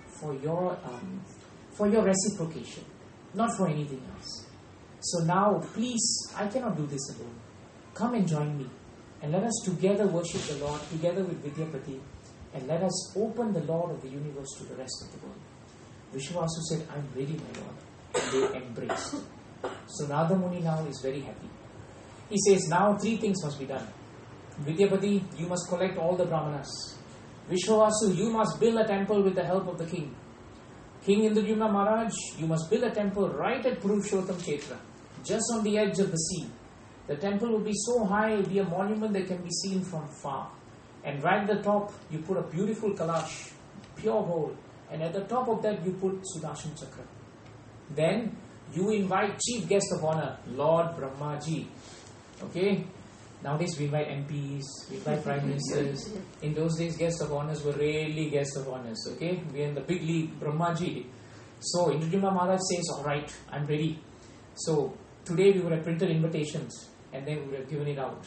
Speaker 1: reciprocation, not for anything else. So now, please, I cannot do this alone. Come and join me, and let us together worship the Lord, together with Vidyapati, and let us open the Lord of the universe to the rest of the world. Vishwavasu said, I'm ready, my Lord. And they embraced. So Narada Muni now is very happy. He says, now three things must be done. Vidyapati, you must collect all the brahmanas. Vishwavasu, you must build a temple with the help of the king. King Indradyumna Maharaj, you must build a temple right at Purushottam Kshetra, just on the edge of the sea. The temple will be so high, it will be a monument that can be seen from far. And right at the top, you put a beautiful kalash, pure gold. And at the top of that, you put Sudarshan Chakra. Then, you invite chief guest of honor, Lord Brahmaji. Okay? Nowadays, we invite MPs, we invite prime ministers. In those days, guests of honors were really guests of honors. Okay? We are in the big league, Brahmaji. So, Indradyumna Maharaj says, alright, I'm ready. So, today we would have printed invitations and then we would have given it out.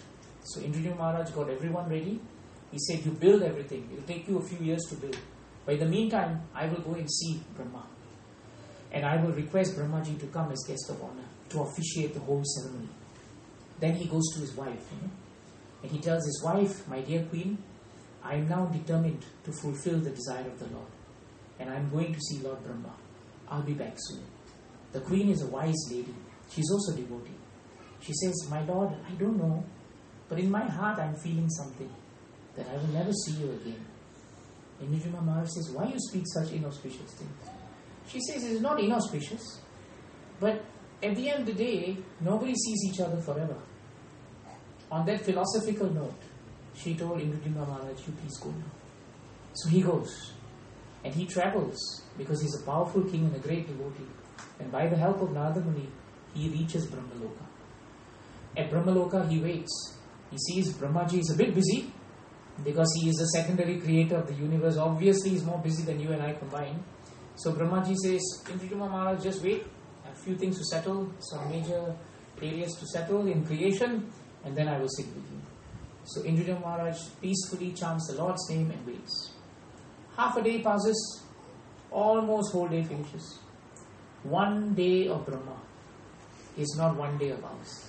Speaker 1: So Indradyumna Maharaj got everyone ready. He said, you build everything. It will take you a few years to build. But in the meantime, I will go and see Brahma. And I will request Brahmaji to come as guest of honor to officiate the whole ceremony. Then he goes to his wife, and he tells his wife, my dear queen, I am now determined to fulfill the desire of the Lord. And I am going to see Lord Brahma. I'll be back soon. The queen is a wise lady. She's also devotee. She says, my Lord, I don't know, but in my heart I'm feeling something, that I will never see you again. And Indradyumna Maharaj says, why you speak such inauspicious things? She says, it is not inauspicious, but at the end of the day, nobody sees each other forever. On that philosophical note, she told Indradyumna Maharaj, you please go now. So he goes, and he travels, because he's a powerful king and a great devotee. And by the help of Narada Muni, he reaches Brahmaloka. At Brahmaloka, he waits. He sees Brahmaji is a bit busy, because he is the secondary creator of the universe. Obviously, he's more busy than you and I combined. So Brahmaji says, Indradyumna Maharaj, just wait. A few things to settle, some major areas to settle in creation, and then I will sit with you. So Indradyumna Maharaj peacefully chants the Lord's name and waits. Half a day passes, almost whole day finishes. 1 day of Brahma is not 1 day of ours.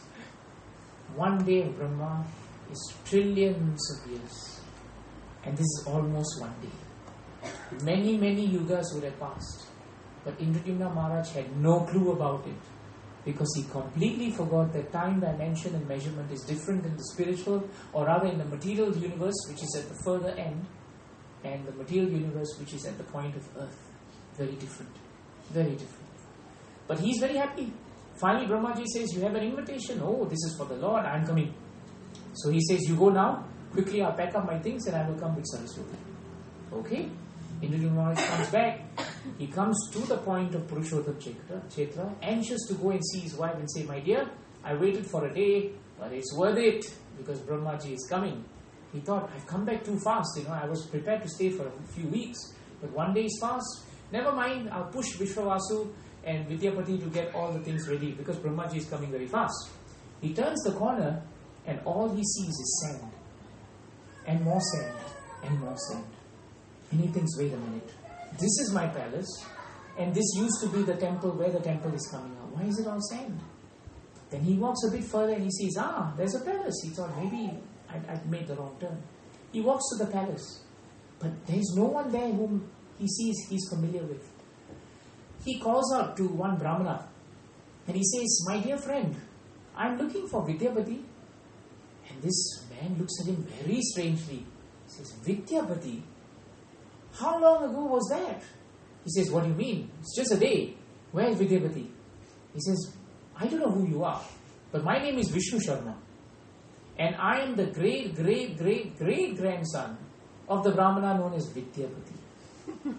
Speaker 1: 1 day of Brahma is trillions of years. And this is almost 1 day. Many, many yugas would have passed. But Indradyumna Maharaj had no clue about it, because he completely forgot that time, dimension and measurement is different in the spiritual, or rather in the material universe, which is at the further end, and the material universe, which is at the point of earth. Very different. Very different. But he's very happy. Finally, Brahmaji says, you have an invitation. Oh, this is for the Lord. I am coming. So he says, you go now. Quickly, I'll pack up my things and I will come with Saraswati. Okay? Indradyumna Maharaj comes back. He comes to the point of Purushottam Kshetra, anxious to go and see his wife and say, my dear, I waited for a day, but it's worth it because Brahmaji is coming. He thought, I've come back too fast. I was prepared to stay for a few weeks, but 1 day is fast. Never mind, I'll push Vishwavasu and Vidyapati to get all the things ready because Brahmaji is coming very fast. He turns the corner and all he sees is sand. And more sand. And more sand. And he thinks, wait a minute. This is my palace. And this used to be the temple where the temple is coming out. Why is it all sand? Then he walks a bit further and he sees, there's a palace. He thought, maybe I'd made the wrong turn. He walks to the palace. But there's no one there whom he sees he's familiar with. He calls out to one Brahmana and he says, my dear friend, I'm looking for Vidyapati. And this man looks at him very strangely. He says, Vidyapati? How long ago was that? He says, what do you mean? It's just a day. Where is Vidyapati? He says, I don't know who you are, but my name is Vishnu Sharma. And I am the great, great, great, great grandson of the Brahmana known as Vidyapati.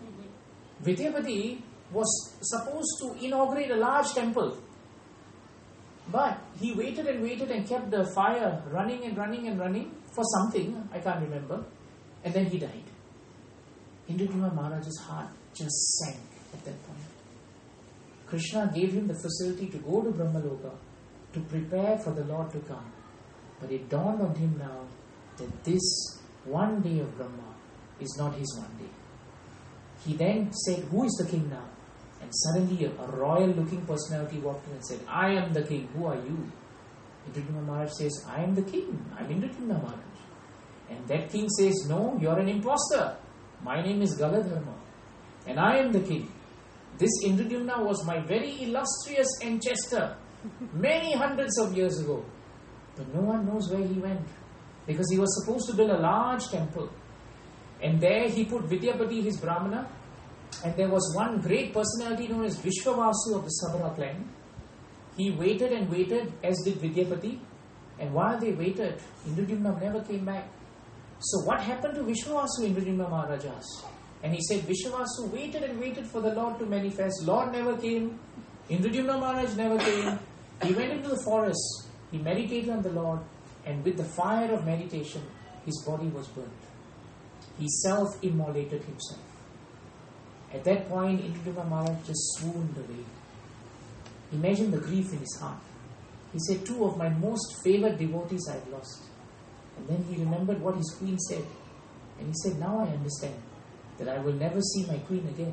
Speaker 1: Vidyapati was supposed to inaugurate a large temple. But he waited and kept the fire running and running and running for something, I can't remember. And then he died. Indradyumna Maharaj's heart just sank at that point. Krishna gave him the facility to go to Brahmaloka to prepare for the Lord to come. But it dawned on him now that this 1 day of Brahma is not his 1 day. He then said, who is the king now? And suddenly a royal-looking personality walked in and said, I am the king. Who are you? Indradyumna Maharaj says, I am the king. I am Indradyumna Maharaj. And that king says, no, you are an impostor. My name is Galadharma. And I am the king. This Indradyumna was my very illustrious ancestor many hundreds of years ago. But no one knows where he went. Because he was supposed to build a large temple. And there he put Vidyapati, his Brahmana. And there was one great personality known as Vishwavasu of the Sabara clan. He waited and waited, as did Vidyapati. And while they waited, Indradyumna never came back. So what happened to Vishwavasu, Indradyumna Maharaj asked. And he said, Vishwavasu waited and waited for the Lord to manifest. Lord never came. Indradyumna Maharaj never came. He went into the forest. He meditated on the Lord. And with the fire of meditation, his body was burnt. He self-immolated himself. At that point, Indradyumna Maharaj just swooned away. Imagine the grief in his heart. He said, 2 of my most favored devotees I have lost. And then he remembered what his queen said. And he said, now I understand that I will never see my queen again.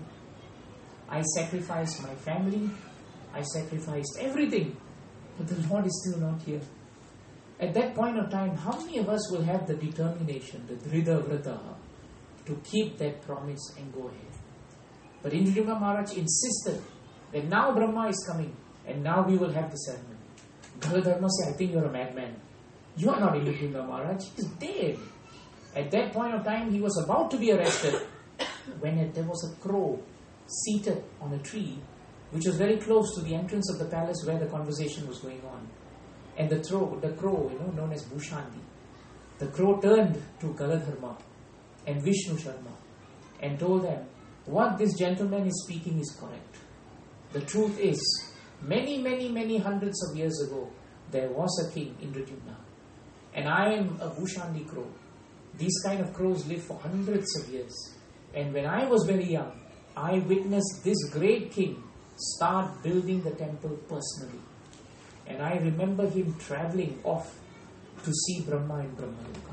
Speaker 1: I sacrificed my family, I sacrificed everything, but the Lord is still not here. At that point of time, how many of us will have the determination, the dhrida vrata, to keep that promise and go ahead? But Indradyumna Maharaj insisted that now Brahma is coming and now we will have the ceremony. Galadharma said, I think you're a madman. You are not Indradyumna Maharaj, he is dead. At that point of time, he was about to be arrested when there was a crow seated on a tree which was very close to the entrance of the palace where the conversation was going on. And the crow, known as Bhushandi, the crow turned to Galadharma and Vishnu Sharma and told them, what this gentleman is speaking is correct. The truth is, many, many, many hundreds of years ago, there was a king, Indradyumna. And I am a Bhushandi crow. These kind of crows live for hundreds of years. And when I was very young, I witnessed this great king start building the temple personally. And I remember him traveling off to see Brahma in Brahmaloka.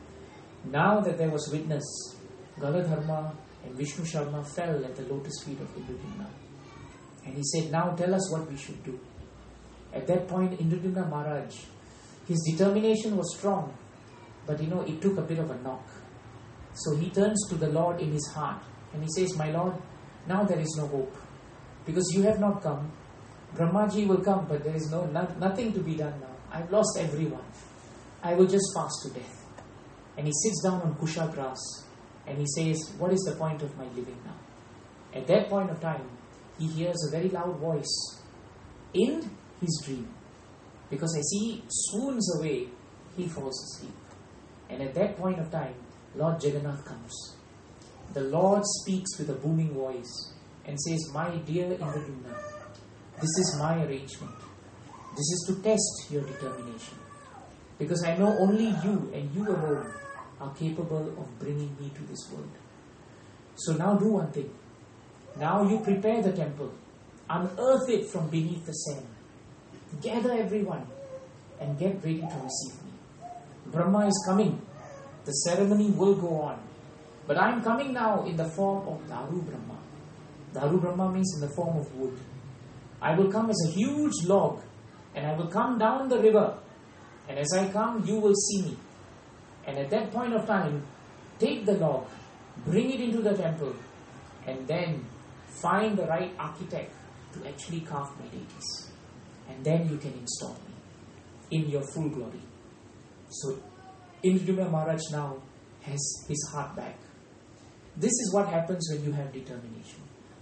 Speaker 1: Now that there was witness, Galadharma and Vishnu Sharma fell at the lotus feet of Indradyumna. And he said, now tell us what we should do. At that point, Indradyumna Maharaj, his determination was strong, but it took a bit of a knock. So he turns to the Lord in his heart and he says, my Lord, now there is no hope. Because you have not come. Brahmaji will come, but there is nothing to be done now. I've lost everyone. I will just fast to death. And he sits down on kusha grass and he says, what is the point of my living now? At that point of time, he hears a very loud voice in his dream. Because as he swoons away, he falls asleep. And at that point of time, Lord Jagannath comes. The Lord speaks with a booming voice and says, my dear Indradyumna, this is my arrangement. This is to test your determination. Because I know only you and you alone are capable of bringing me to this world. So now do one thing. Now you prepare the temple. Unearth it from beneath the sand. Gather everyone and get ready to receive me. Brahma is coming. The ceremony will go on. But I am coming now in the form of Daru Brahma. Daru Brahma means in the form of wood. I will come as a huge log and I will come down the river. And as I come, you will see me. And at that point of time, take the log, bring it into the temple, and then find the right architect to actually carve my deities. And then you can install me in your full glory. So Indradyumna Maharaj now has his heart back. This is what happens when you have determination.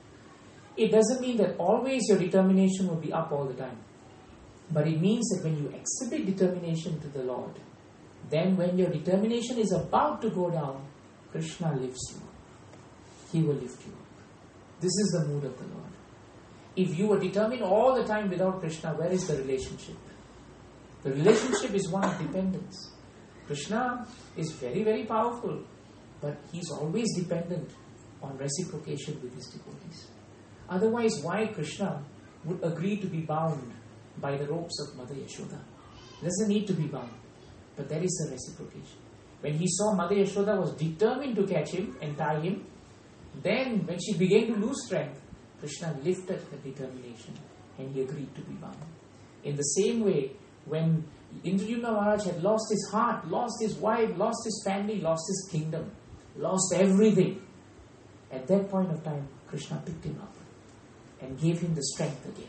Speaker 1: It doesn't mean that always your determination will be up all the time. But it means that when you exhibit determination to the Lord, then when your determination is about to go down, Krishna lifts you. He will lift you up. This is the mood of the Lord. If you are determined all the time without Krishna, where is the relationship? The relationship is one of dependence. Krishna is very, very powerful, but he's always dependent on reciprocation with his devotees. Otherwise, why Krishna would agree to be bound by the ropes of Mother Yashoda? He doesn't need to be bound, but there is a reciprocation. When he saw Mother Yashoda was determined to catch him and tie him, then when she began to lose strength, Krishna lifted her determination and he agreed to be bound. In the same way, when Indradyumna Maharaj had lost his heart, lost his wife, lost his family, lost his kingdom, lost everything, at that point of time, Krishna picked him up and gave him the strength again.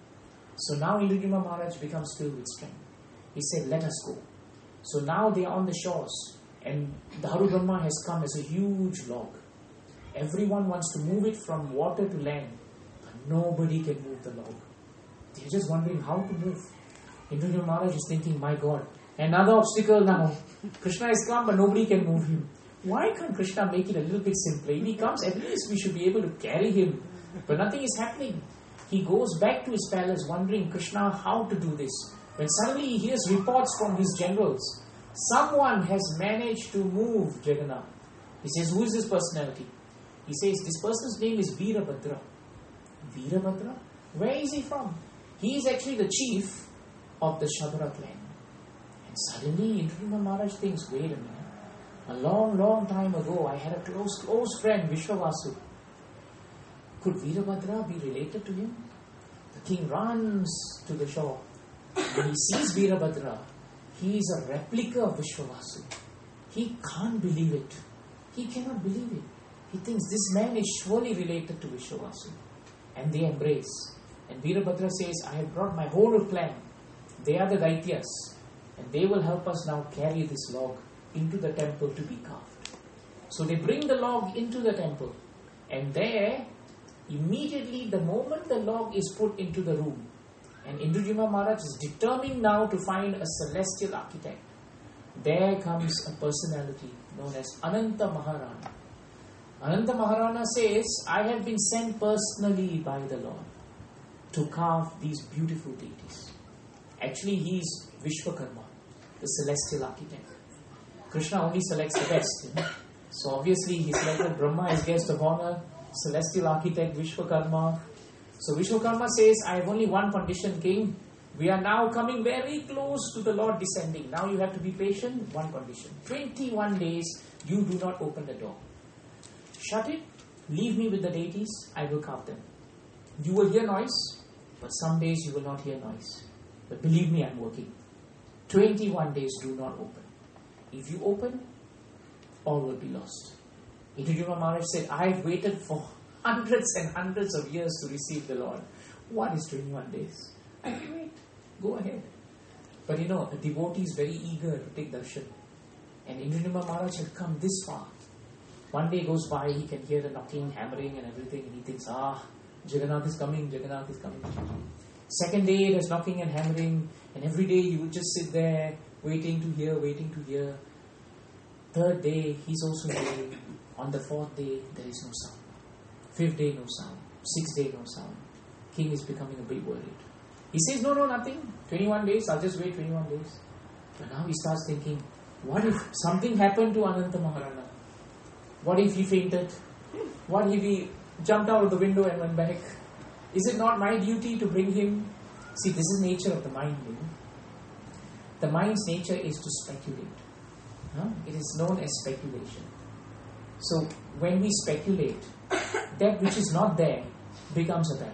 Speaker 1: So now Indradyumna Maharaj becomes filled with strength. He said, let us go. So now they are on the shores and Daru Brahma has come as a huge log. Everyone wants to move it from water to land, but nobody can move the log. They're just wondering how to move. Indradyumna Maharaj is thinking, my God, another obstacle now. Krishna has come, but nobody can move him. Why can't Krishna make it a little bit simpler? If he comes, at least we should be able to carry him. But nothing is happening. He goes back to his palace wondering, Krishna, how to do this. When suddenly he hears reports from his generals. Someone has managed to move Jagannath. He says, who is this personality? He says, this person's name is Veerabhadra. Veerabhadra? Where is he from? He is actually the chief of the Shabara clan. And Suddenly, Indradyumna Maharaj thinks, wait a minute. A long time ago, I had a close friend, Vishwavasu. Could Veerabhadra be related to him? The king runs to the shore. When he sees Veerabhadra, he is a replica of Vishwavasu. He can't believe it. He cannot believe it. He thinks this man is surely related to Vishwavasu. And they embrace. And Veerabhadra says, I have brought my whole clan. They are the Daityas. And they will help us now carry this log into the temple to be carved. So they bring the log into the temple. And there, immediately, the moment the log is put into the room, and Indradyumna Maharaj is determined now to find a celestial architect, there comes a personality known as Ananta Maharana. Ananta Maharana says, I have been sent personally by the Lord to carve these beautiful deities. Actually, he is Vishwakarma, the celestial architect. Krishna only selects the best. So obviously he selected Brahma as guest of honor, celestial architect Vishwakarma. So Vishwakarma says, I have only one condition, king. We are now coming very close to the Lord descending. Now you have to be patient. One condition. 21 days, you do not open the door. Shut it. Leave me with the deities. I will carve them. You will hear noise, but some days you will not hear noise. But believe me, I am working. 21 days, do not open. If you open, all will be lost. Indradyumna Maharaj said, I have waited for hundreds and hundreds of years to receive the Lord. What is 21 days? I can wait. Go ahead. But a devotee is very eager to take darshan. And Indradyumna Maharaj had come this far. One day goes by, he can hear the knocking, hammering and everything, and he thinks, Jagannath is coming, Jagannath is coming. Second day, there's knocking and hammering, and every day he would just sit there, waiting to hear. Third day, he's also waiting. On the fourth day, there is no sound. Fifth day, no sound. Sixth day, no sound. King is becoming a bit worried. He says, no, nothing. 21 days, I'll just wait 21 days. But now he starts thinking, what if something happened to Ananta Maharana? What if he fainted? What if he jumped out of the window and went back? Is it not my duty to bring him? See, this is nature of the mind. The mind's nature is to speculate. It is known as speculation. So, when we speculate, that which is not there becomes apparent.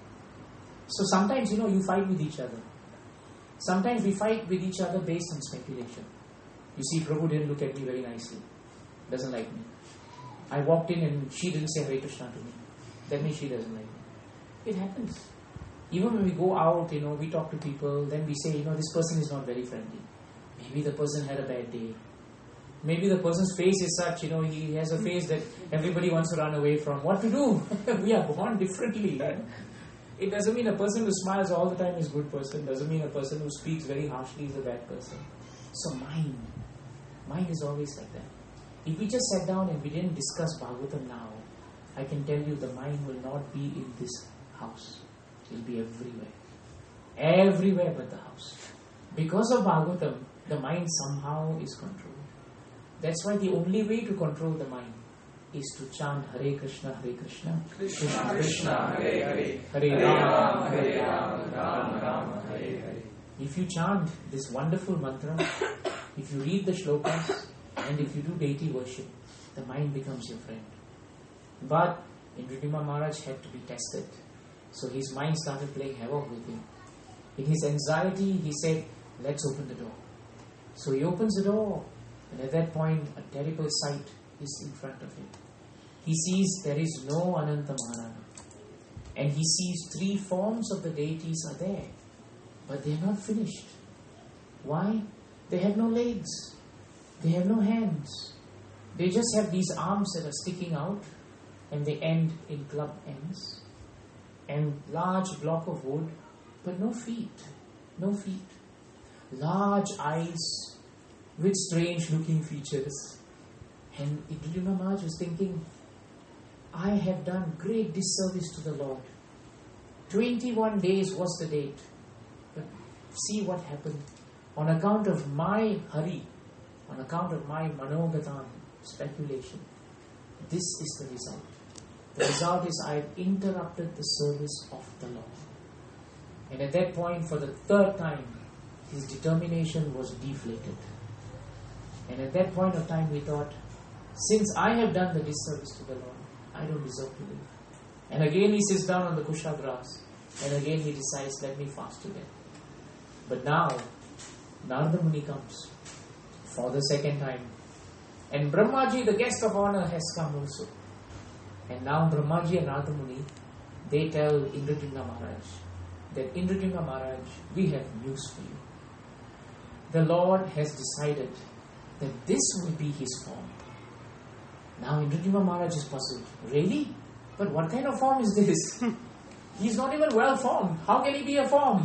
Speaker 1: So, sometimes, you fight with each other. Sometimes we fight with each other based on speculation. You see, Prabhu didn't look at me very nicely. Doesn't like me. I walked in and she didn't say Hare Krishna to me. That means she doesn't like me. It happens. Even when we go out, we talk to people, then we say, this person is not very friendly. Maybe the person had a bad day. Maybe the person's face is such, he has a face that everybody wants to run away from. What to do? We are born differently. It doesn't mean a person who smiles all the time is a good person. Doesn't mean a person who speaks very harshly is a bad person. So mind is always like that. If we just sat down and we didn't discuss Bhagavatam now, I can tell you the mind will not be in this house. It will be everywhere. Everywhere but the house. Because of Bhagavatam, the mind somehow is controlled. That's why the only way to control the mind is to chant Hare Krishna, Krishna Krishna, Hare Hare, Hare Rama, Rama Rama, Hare Hare. If you chant this wonderful mantra, if you read the shlokas, and if you do deity worship, the mind becomes your friend. But Indradyumna Maharaj had to be tested. So his mind started playing havoc with him. In his anxiety, he said, let's open the door. So he opens the door, and at that point, a terrible sight is in front of him. He sees there is no Ananta Maharana. And he sees 3 forms of the deities are there. But they are not finished. Why? They have no legs. They have no hands. They just have these arms that are sticking out, and they end in club ends. And large block of wood, but no feet. No feet. Large eyes with strange looking features. And Indradyumna Maharaj was thinking, I have done great disservice to the Lord. 21 days was the date. But see what happened. On account of my hurry, on account of my manogatan, speculation, this is the result. The result is I have interrupted the service of the Lord. And at that point, for the 3rd time, his determination was deflated. And at that point of time we thought, since I have done the disservice to the Lord, I don't deserve to live. And again he sits down on the kusha grass, and again he decides, let me fast to death. But now, Narada Muni comes for the second time. And Brahmaji, the guest of honor, has come also. And now Brahmaji and Narada Muni, they tell Indradyumna Maharaj that Indradyumna Maharaj, we have news for you. The Lord has decided that this will be his form. Now Indradyumna Maharaj is puzzled. Really? But what kind of form is this? He's not even well formed. How can he be a form?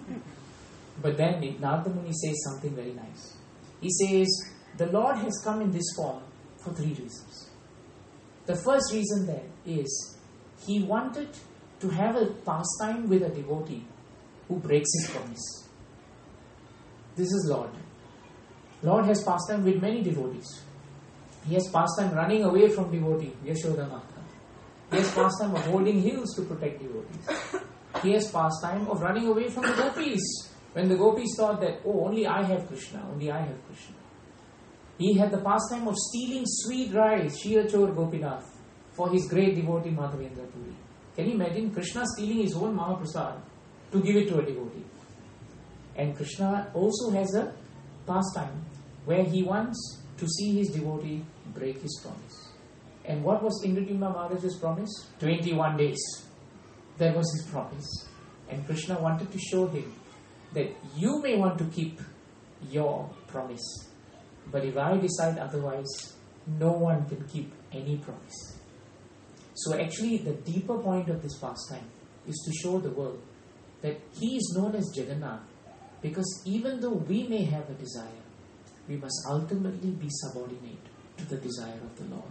Speaker 1: But then Narada Muni says something very nice. He says, the Lord has come in this form for 3 reasons. The first reason there is he wanted to have a pastime with a devotee who breaks his promise. This is Lord. Lord has pastime with many devotees. He has pastime running away from devotee, Yashoda Mata. He has pastime of holding hills to protect devotees. He has pastime of running away from the gopis. When the gopis thought that, oh, only I have Krishna, only I have Krishna. He had the pastime of stealing sweet rice, Shirachor Gopinath, for his great devotee Madhavendra Puri. Can you imagine Krishna stealing his own Mahaprasad to give it to a devotee? And Krishna also has a pastime where he wants to see his devotee break his promise. And what was Indradyumna Maharaj's promise? 21 days. That was his promise. And Krishna wanted to show him that you may want to keep your promise, but if I decide otherwise, no one can keep any promise. So actually the deeper point of this pastime is to show the world that he is known as Jagannath, because even though we may have a desire, we must ultimately be subordinate to the desire of the Lord.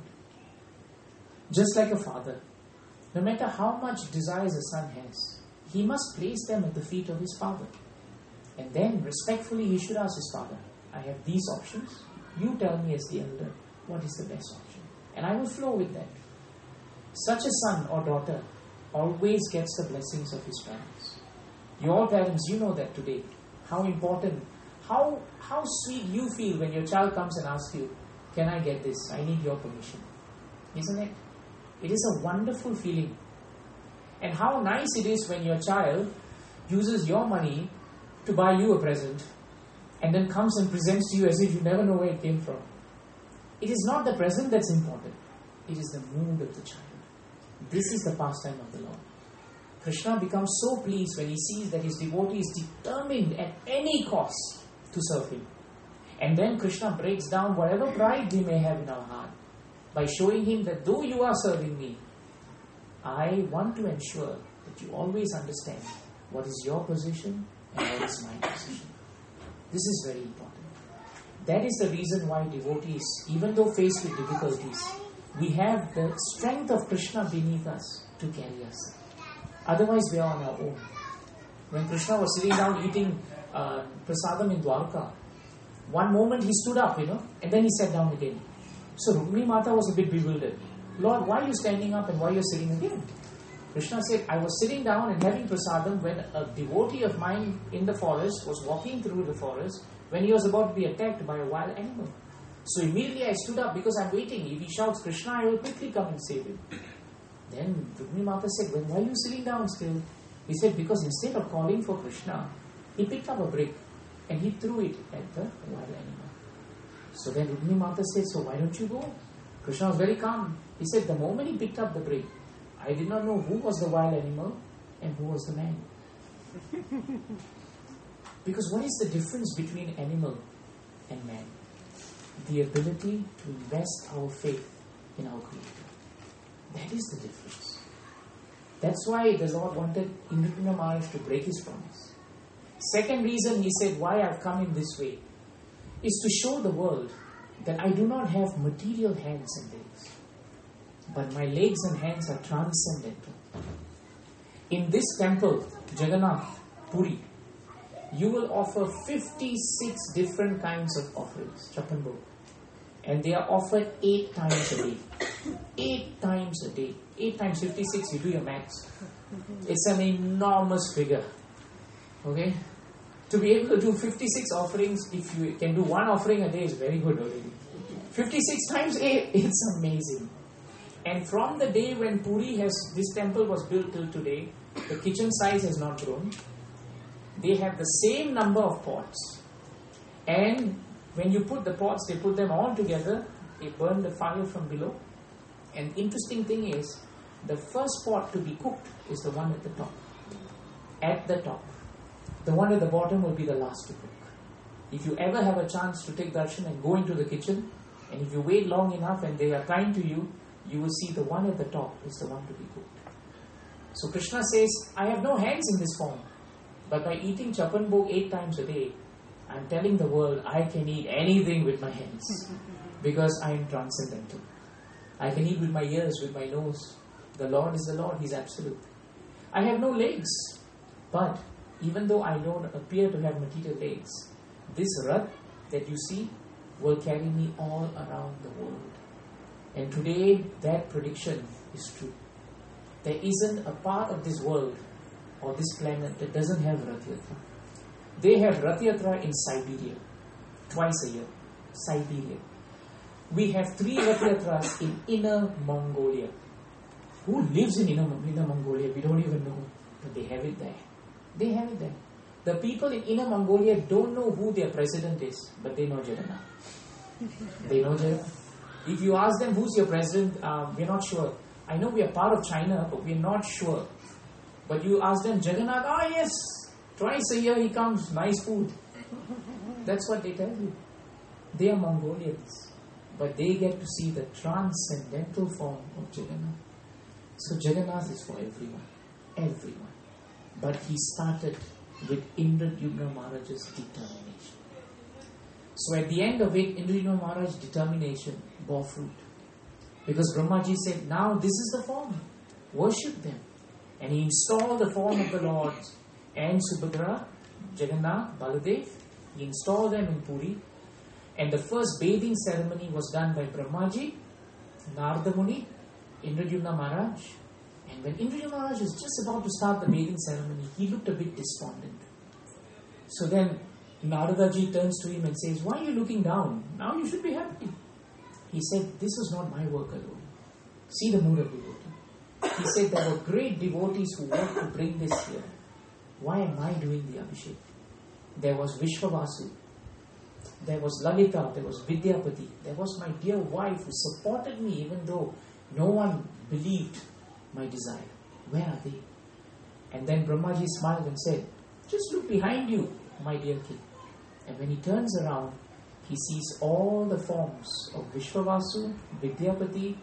Speaker 1: Just like a father, no matter how much desires a son has, he must place them at the feet of his father. And then respectfully he should ask his father, I have these options, you tell me as the elder what is the best option, and I will flow with that. Such a son or daughter always gets the blessings of his parents. You all parents, you know that today, how important, how sweet you feel when your child comes and asks you, can I get this? I need your permission. Isn't it? It is a wonderful feeling. And how nice it is when your child uses your money to buy you a present and then comes and presents to you as if you never know where it came from. It is not the present that's important. It is the mood of the child. This is the pastime of the Lord. Krishna becomes so pleased when he sees that his devotee is determined at any cost to serve him. And then Krishna breaks down whatever pride we may have in our heart by showing him that though you are serving me, I want to ensure that you always understand what is your position and what is my position. This is very important. That is the reason why devotees, even though faced with difficulties, we have the strength of Krishna beneath us to carry us. Otherwise we are on our own. When Krishna was sitting down eating prasadam in Dwarka, one moment he stood up, and then he sat down again. So Rukmini Mata was a bit bewildered. Lord, why are you standing up and why are you sitting again? Krishna said, I was sitting down and having prasadam when a devotee of mine in the forest was walking through the forest when he was about to be attacked by a wild animal. So immediately I stood up because I'm waiting. If he shouts Krishna, I will quickly come and save him. Then Rukmini Mata said, well, why are you sitting down still? He said, because instead of calling for Krishna, he picked up a brick and he threw it at the wild animal. So then Rukmini Mata said, so why don't you go? Krishna was very calm. He said, the moment he picked up the brick, I did not know who was the wild animal and who was the man. Because what is the difference between animal and man? The ability to invest our faith in our Creator. That is the difference. That's why the Lord wanted Indradyumna Maharaj to break his promise. Second reason he said why I've come in this way is to show the world that I do not have material hands and legs, but my legs and hands are transcendental. In this temple, Jagannath Puri, you will offer 56 different kinds of offerings, Chappan Bhog, and they are offered 8 times a day. 8 times a day. 8 times 56, you do your maths. It's an enormous figure. Okay? To be able to do 56 offerings, if you can do one offering a day, is very good already. 56 times 8, it's amazing. And from the day when this temple was built till today, the kitchen size has not grown. They have the same number of pots. And when you put the pots, they put them all together, they burn the fire from below. And the interesting thing is, the first pot to be cooked is the one at the top. At the top. The one at the bottom will be the last to cook. If you ever have a chance to take darshan and go into the kitchen, and if you wait long enough and they are kind to you, you will see the one at the top is the one to be cooked. So Krishna says, I have no hands in this form, but by eating chapan bhog 8 times a day, I am telling the world I can eat anything with my hands because I am transcendental. I can eat with my ears, with my nose. The Lord is the Lord, He is absolute. I have no legs, but even though I don't appear to have material legs, this Rath that you see will carry me all around the world. And today that prediction is true. There isn't a part of this world or this planet that doesn't have Rath Yatra. They have Rath Yatra in Siberia, twice a year. Siberia. We have 3 Rath Yatras in Inner Mongolia. Who lives in Inner Mongolia? We don't even know. But they have it there. They have it there. The people in Inner Mongolia don't know who their president is, but they know Jagannath. They know Jagannath. If you ask them who's your president, we're not sure. I know we are part of China, but we're not sure. But you ask them, Jagannath, yes, twice a year he comes, nice food. That's what they tell you. They are Mongolians, but they get to see the transcendental form of Jagannath. So Jagannath is for everyone. Everyone. But he started with Indradyumna Maharaj's determination. So at the end of it, Indradyumna Maharaj's determination bore fruit. Because Brahmaji said, now this is the form. Worship them. And he installed the form of the Lord and Subhadra, Jagannath, Baladev. He installed them in Puri. And the first bathing ceremony was done by Brahmaji, Narada Muni, Indradyumna Maharaj. And when Indradyumna Maharaj was just about to start the bathing ceremony, he looked a bit despondent. So then Naradaji turns to him and says, why are you looking down? Now you should be happy. He said, this was not my work alone. See the mood of devotee. He said, there were great devotees who worked to bring this here. Why am I doing the Abhishek? There was Vishwavasu. There was Lalita. There was Vidyapati. There was my dear wife who supported me even though no one believed my desire. Where are they? And then Brahmaji smiled and said, just look behind you, my dear king. And when he turns around, he sees all the forms of Vishwavasu, Vidyapati,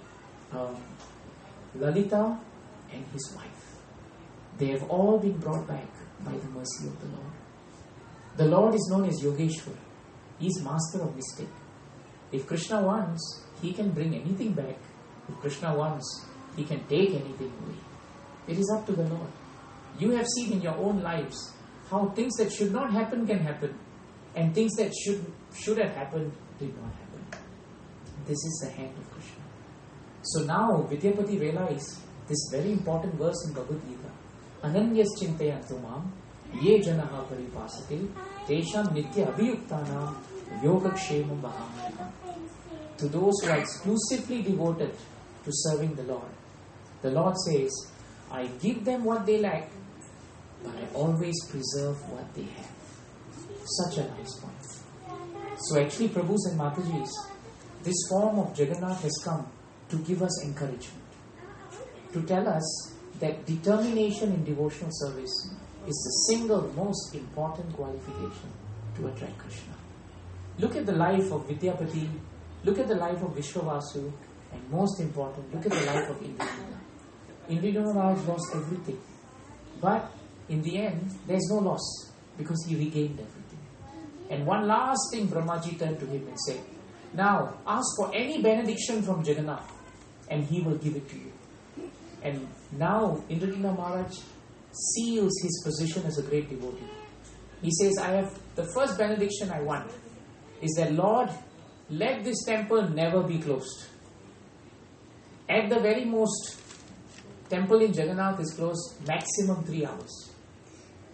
Speaker 1: Lalita, and his wife. They have all been brought back by the mercy of the Lord. The Lord is known as Yogeshwar. He is master of mistake. If Krishna wants, he can bring anything back. If Krishna wants, he can take anything away. It is up to the Lord. You have seen in your own lives how things that should not happen can happen, and things that should have happened did not happen. This is the hand of Krishna. So now Vidyapati realized this very important verse in Bhagavad Gita. Ananyas chintayantu mam ye janaha paripasate tesham nitya abhiyuktanam yogakshemam mahamaya. To those who are exclusively devoted to serving the Lord says, I give them what they lack, but I always preserve what they have. Such a nice point. So actually, Prabhus and Matajis, this form of Jagannath has come to give us encouragement. To tell us that determination in devotional service is the single most important qualification to attract Krishna. Look at the life of Vidyapati, look at the life of Vishwavasu, and most important, look at the life of Indradyumna. Indradyumna Maharaj lost everything. But in the end, there is no loss because he regained everything. And one last thing, Brahmaji turned to him and said, now ask for any benediction from Jagannath and he will give it to you. And now Indradyumna Maharaj seals his position as a great devotee. He says, I have the first benediction I want is that Lord, let this temple never be closed. At the very most, temple in Jagannath is closed maximum 3 hours.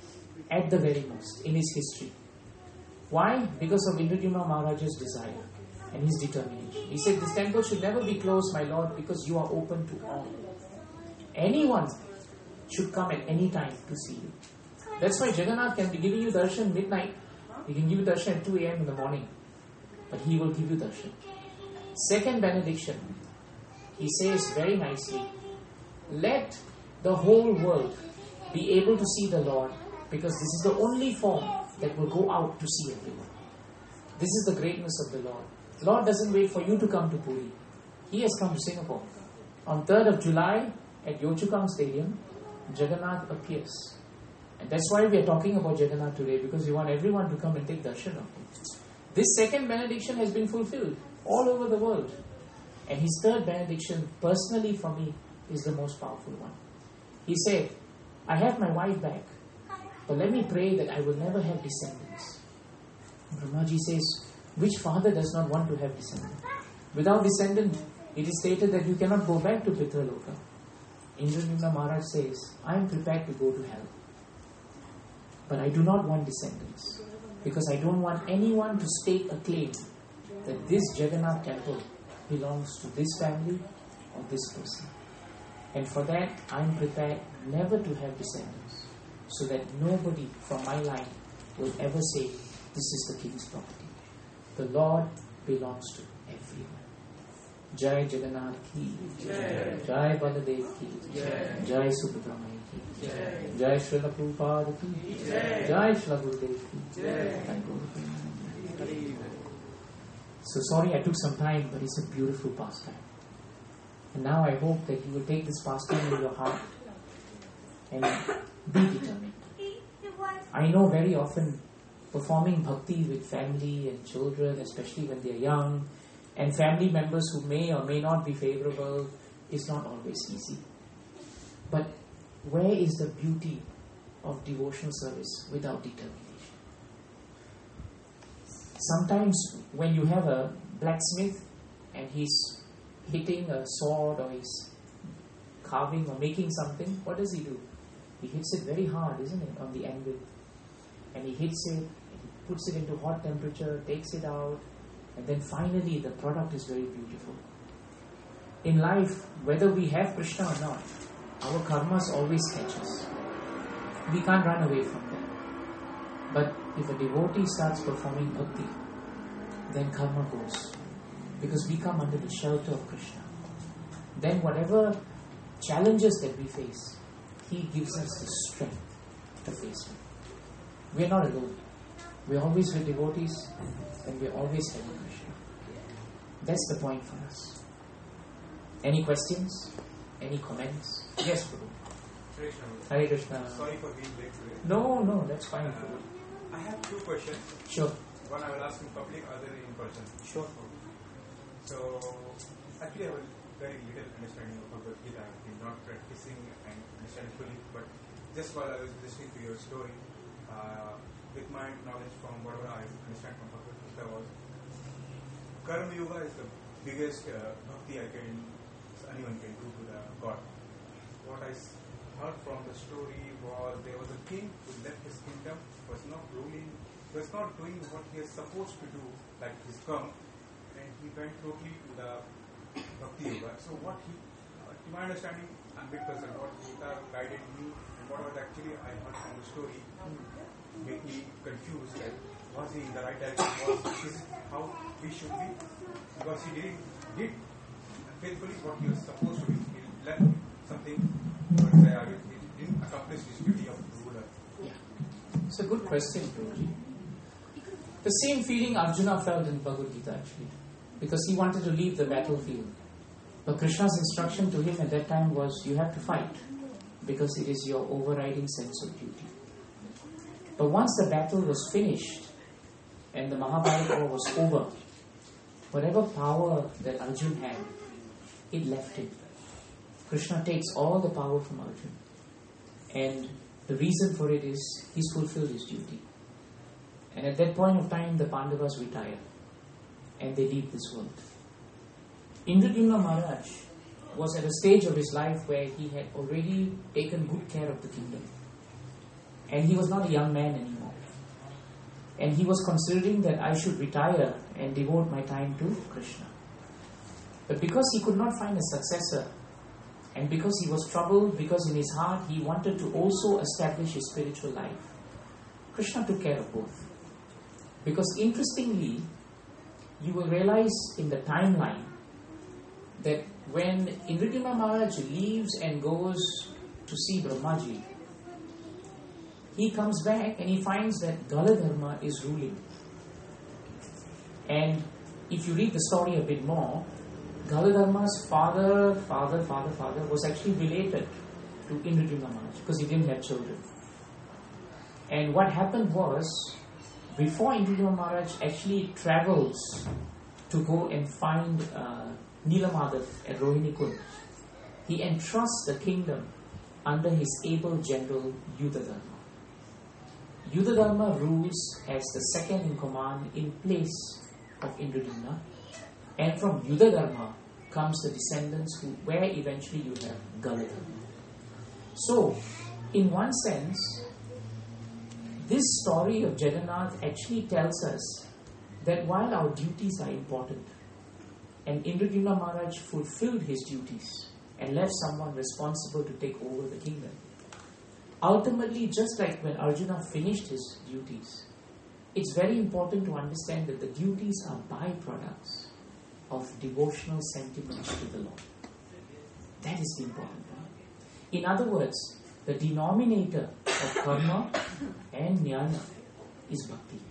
Speaker 1: at the very most in his history. Why? Because of Indradyumna Maharaj's desire and his determination. He said, this temple should never be closed, my Lord, because you are open to all. Anyone should come at any time to see you. That's why Jagannath can be giving you darshan midnight. He can give you darshan at 2 a.m. in the morning. But he will give you darshan. Second benediction, he says very nicely, let the whole world be able to see the Lord, because this is the only form that will go out to see everyone. This is the greatness of the Lord. Lord doesn't wait for you to come to Puri. He has come to Singapore. On 3rd of July at Yio Chu Kang Stadium, Jagannath appears. And that's why we are talking about Jagannath today, because we want everyone to come and take darshan of him. This second benediction has been fulfilled all over the world. And his third benediction, personally for me, is the most powerful one. He said, I have my wife back, but let me pray that I will never have descendants. Brahmaji says, which father does not want to have descendants? Without descendant, it is stated that you cannot go back to Pitraloka. Indradyumna Maharaj says, I am prepared to go to hell. But I do not want descendants, because I don't want anyone to stake a claim that this Jagannath temple belongs to this family or this person. And for that, I am prepared never to have descendants, so that nobody from my line will ever say, this is the king's property. The Lord belongs to everyone. Jai Jagannath ki Jai, Jai Baladev ki Jai, Jai Subramanya ki Jai, Jai Srila Prabhupada ki Jai, Jai Srila Gurudev ki Jai. So sorry I took some time, but it's a beautiful pastime. And now I hope that you will take this pastime in your heart and be determined. I know very often performing bhakti with family and children, especially when they are young, and family members who may or may not be favorable, is not always easy. But where is the beauty of devotional service without determination? Sometimes when you have a blacksmith and he's hitting a sword or he's carving or making something, what does he do? He hits it very hard, isn't it, on the anvil. And he hits it, he puts it into hot temperature, takes it out, and then finally the product is very beautiful. In life, whether we have Krishna or not, our karmas always catch us. We can't run away from them. But if a devotee starts performing bhakti, then karma goes. Because we come under the shelter of Krishna. Then whatever challenges that we face, he gives us the strength to face them. We are not alone. We are always with devotees, and we are always having Krishna. That's the point for us. Any questions? Any comments? Yes, Prabhu. Hare Krishna.
Speaker 2: Sorry for being late today.
Speaker 1: No, that's fine, Prabhu.
Speaker 2: I have two questions.
Speaker 1: Sure.
Speaker 2: One I will ask in public, other in person.
Speaker 1: Sure.
Speaker 2: So, actually I have a very little understanding of Bhagavad Gita. I've been not practicing and understanding fully, but just while I was listening to your story, with my knowledge from whatever I understand from Bhagavad Gita was, Karma Yoga is the biggest bhakti anyone can do to the God. What I heard from the story was there was a king who left his kingdom, was not ruling, was not doing what he is supposed to do, like his karma, and he went totally to the bhakti yoga. So what he, to my understanding, I'm a bit puzzled. What Gita guided me and what was actually I heard from the story made me confused. That was he in the right direction? Was this how we should be? Because he did faithfully what he was supposed to do. He left something, but he didn't accomplish his duty of ruler.
Speaker 1: Yeah. It's a good question, Prabhuji. The same feeling Arjuna felt in Bhagavad Gita actually, because he wanted to leave the battlefield. But Krishna's instruction to him at that time was, you have to fight, because it is your overriding sense of duty. But once the battle was finished, and the Mahabharata war was over, whatever power that Arjuna had, it left him. Krishna takes all the power from Arjuna. And the reason for it is, he's fulfilled his duty. And at that point of time, the Pandavas retire. And they leave this world. Indradyumna Maharaj was at a stage of his life where he had already taken good care of the kingdom. And he was not a young man anymore. And he was considering that I should retire and devote my time to Krishna. But because he could not find a successor, and because he was troubled, because in his heart he wanted to also establish his spiritual life, Krishna took care of both. Because interestingly, you will realize in the timeline that when Indradyumna Maharaj leaves and goes to see Brahmaji, he comes back and he finds that Galadharma is ruling. And if you read the story a bit more, Galadharma's father was actually related to Indradyumna Maharaj because he didn't have children. And what happened was, before Indradyumna Maharaj actually travels to go and find Nilamadav at Rohini Kund, he entrusts the kingdom under his able general Yudhadharma. Yudhadharma rules as the second in command in place of Indradyumna, and from Yudhadharma comes the descendants where eventually you have Galadharma. So, in one sense, this story of Jagannath actually tells us that while our duties are important, and Indradyumna Maharaj fulfilled his duties and left someone responsible to take over the kingdom, ultimately, just like when Arjuna finished his duties, it's very important to understand that the duties are byproducts of devotional sentiments to the Lord. That is the important point. In other words, the denominator of karma and jnana is bhakti.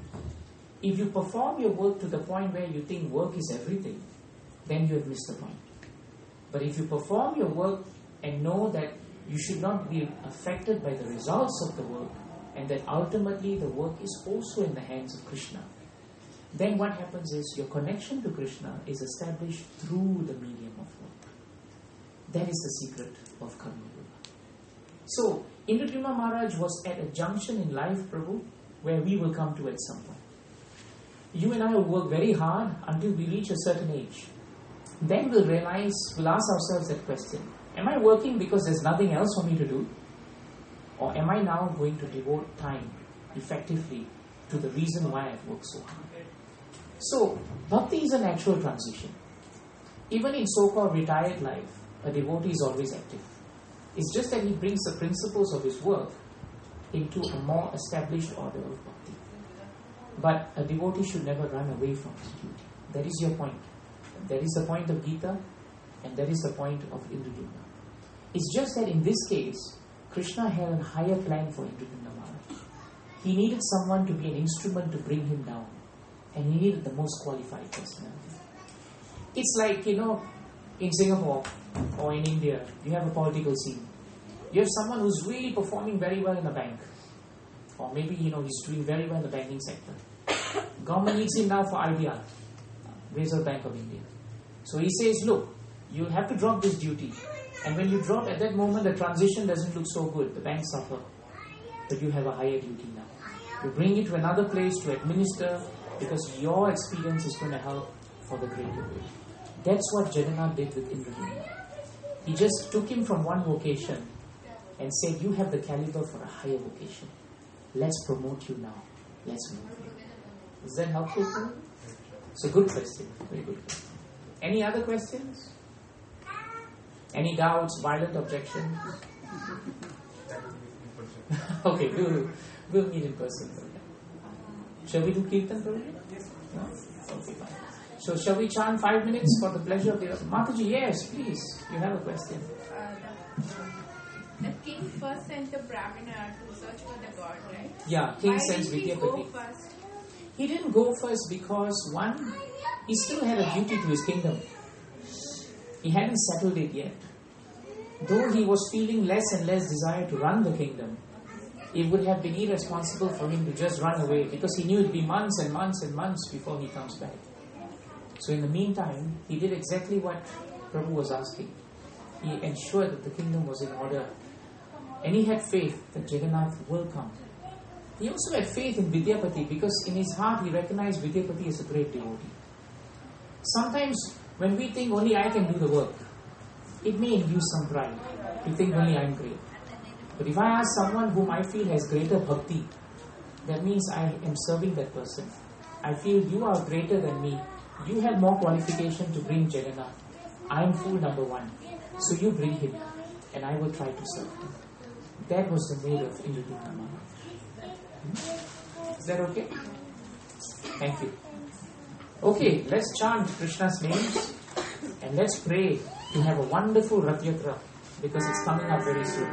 Speaker 1: If you perform your work to the point where you think work is everything, then you have missed the point. But if you perform your work and know that you should not be affected by the results of the work, and that ultimately the work is also in the hands of Krishna, then what happens is your connection to Krishna is established through the medium of work. That is the secret of Karma Yoga. So, Indradyumna Maharaj was at a junction in life, Prabhu, where we will come to at some point. You and I will work very hard until we reach a certain age. Then we'll realize, we'll ask ourselves that question: am I working because there's nothing else for me to do? Or am I now going to devote time effectively to the reason why I've worked so hard? So, bhakti is a natural transition. Even in so-called retired life, a devotee is always active. It's just that he brings the principles of his work into a more established order of bhakti. But a devotee should never run away from his duty. That is your point. That is the point of Gita, and that is the point of Indradyumna. It's just that in this case, Krishna had a higher plan for Indradyumna Maharaj. He needed someone to be an instrument to bring him down, and he needed the most qualified personality. It's like, in Singapore or in India, you have a political scene. You have someone who's really performing very well in the bank, or maybe he's doing very well in the banking sector. Government needs him now for IBR, Reserve Bank of India. So he says, look, you have to drop this duty. And when you drop, at that moment, the transition doesn't look so good. The banks suffer. But you have a higher duty now. You bring it to another place to administer, because your experience is going to help for the greater good. That's what Jagannath did with Indradyumna. He just took him from one vocation and said, you have the caliber for a higher vocation. Let's promote you now. Let's move you. Is that helpful? It's a good question. Very good question. Any other questions? Any doubts, violent objections? Okay, we'll meet in person. Shall we do Kirtan for you? Yes. No? Okay, fine. So shall we chant 5 minutes for the pleasure of the... Mataji, yes, please. You have a question.
Speaker 3: The king first sent the Brahmana to search for the god, right?
Speaker 1: Yeah, king sends
Speaker 3: Vidyapati.
Speaker 1: Vidyapati.
Speaker 3: Why didn't he go first?
Speaker 1: He didn't go first because, one, he still had a duty to his kingdom. He hadn't settled it yet. Though he was feeling less and less desire to run the kingdom, it would have been irresponsible for him to just run away, because he knew it would be months and months and months before he comes back. So in the meantime, he did exactly what Prabhu was asking. He ensured that the kingdom was in order. And he had faith that Jagannath will come. He also had faith in Vidyapati, because in his heart he recognized Vidyapati as a great devotee. Sometimes when we think only I can do the work, it may induce some pride. We think only I'm great. But if I ask someone whom I feel has greater bhakti, that means I am serving that person. I feel you are greater than me. You have more qualification to bring Jagannath. I am fool number one. So you bring him and I will try to serve him. That was the mood of Indradutta Mama. Is that okay? Thank you. Okay, let's chant Krishna's names and let's pray to have a wonderful Rath Yatra because it's coming up very soon.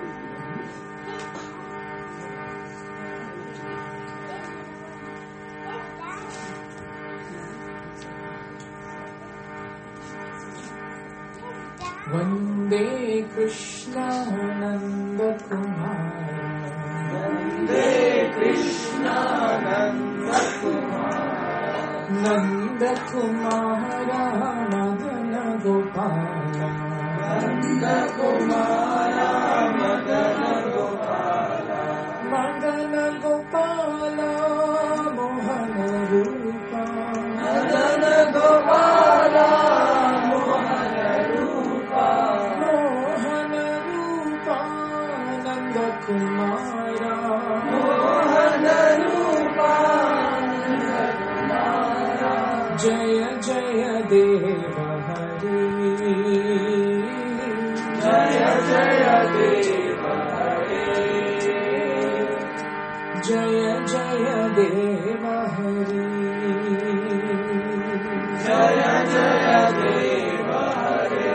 Speaker 1: Vande Krishna Nanda Kumara,
Speaker 4: Vande Krishna Nanda Kumara,
Speaker 1: Nanda Kumara Madana Gopala,
Speaker 4: Nanda Kumara Madana Gopala,
Speaker 1: Madana Gopala Mohana Rupa,
Speaker 4: Madana Gopala
Speaker 1: Kumara,
Speaker 4: Mohana Rupa, Nanda Kumara,
Speaker 1: Jaya Jaya Deva Hari,
Speaker 4: Jaya Jaya Deva Hari,
Speaker 1: Jaya Jaya Deva Hari,
Speaker 4: Jaya Jaya Deva Hari,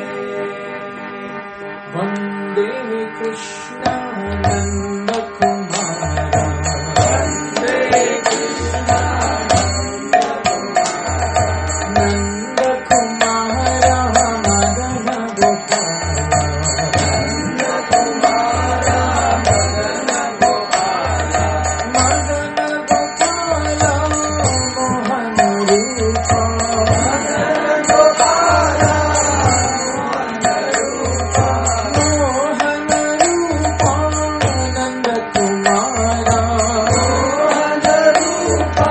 Speaker 1: Vande Krishna Nanda Kumara,
Speaker 4: Vande Krishna Nanda Kumara,
Speaker 1: Nanda Kumara Madana Gopala,
Speaker 4: Nanda Kumara Madana Gopala,
Speaker 1: Madana Gopala Mohana Rupa,
Speaker 4: Madana Gopala Mohana Rupa,
Speaker 1: Mohana Rupa Nanda Kumara,
Speaker 4: Mohana Rupa,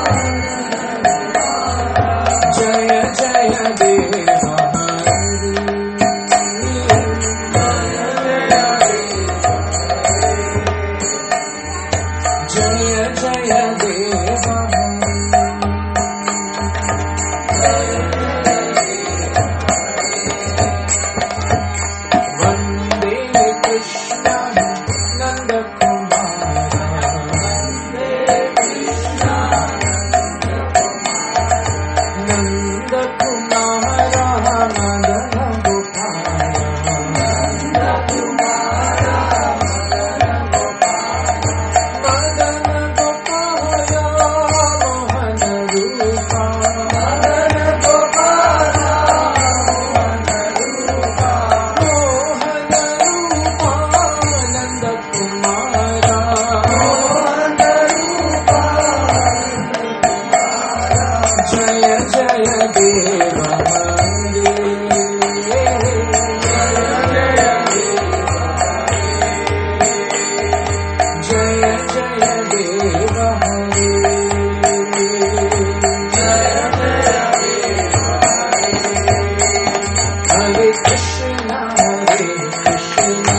Speaker 1: Jaya Jaya Deva Hari, Jaya Jaya Deva Vande Krishna Nanda Kumara, Nanda Kumara Madana Gopala, Madana Gopala Mohana Rupa,
Speaker 4: Madana Gopala Mohana Rupa,
Speaker 1: Mohana Rupa Nanda Kumara,
Speaker 4: Mohana Rupa,
Speaker 1: Jaya Jaya Deva Hari, Jaya Jaya Deva Hari, Hare Krishna Krishna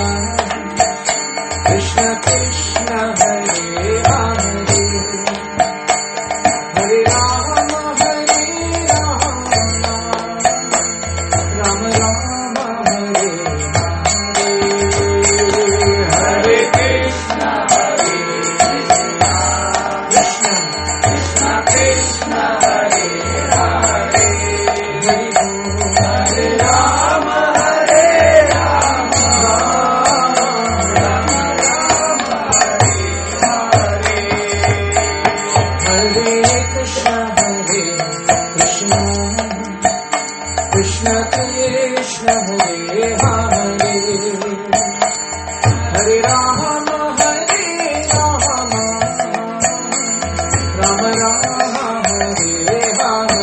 Speaker 1: Krishna Hare Hare, Hare Rama Hare Rama, Rama Rama Hare Hare, Hare Krishna Krishna
Speaker 4: Krishna Hare Hare,
Speaker 1: Hare
Speaker 4: Hare Rama Hare Rama, Rama Rama Hare Hare,
Speaker 1: Hare Krishna Krishna Krishna Hare Hare, Hare Rama Hare Rama, Rama Rama Hare Hare,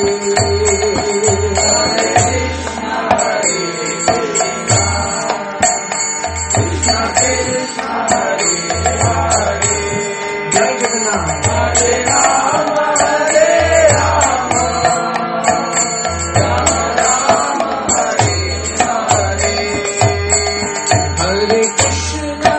Speaker 4: Krishna Krishna Hare Hare,
Speaker 1: Jai Jagannath.
Speaker 4: Hare Rama Hare Rama, Rama Rama Hare Hare,
Speaker 1: Hare Krishna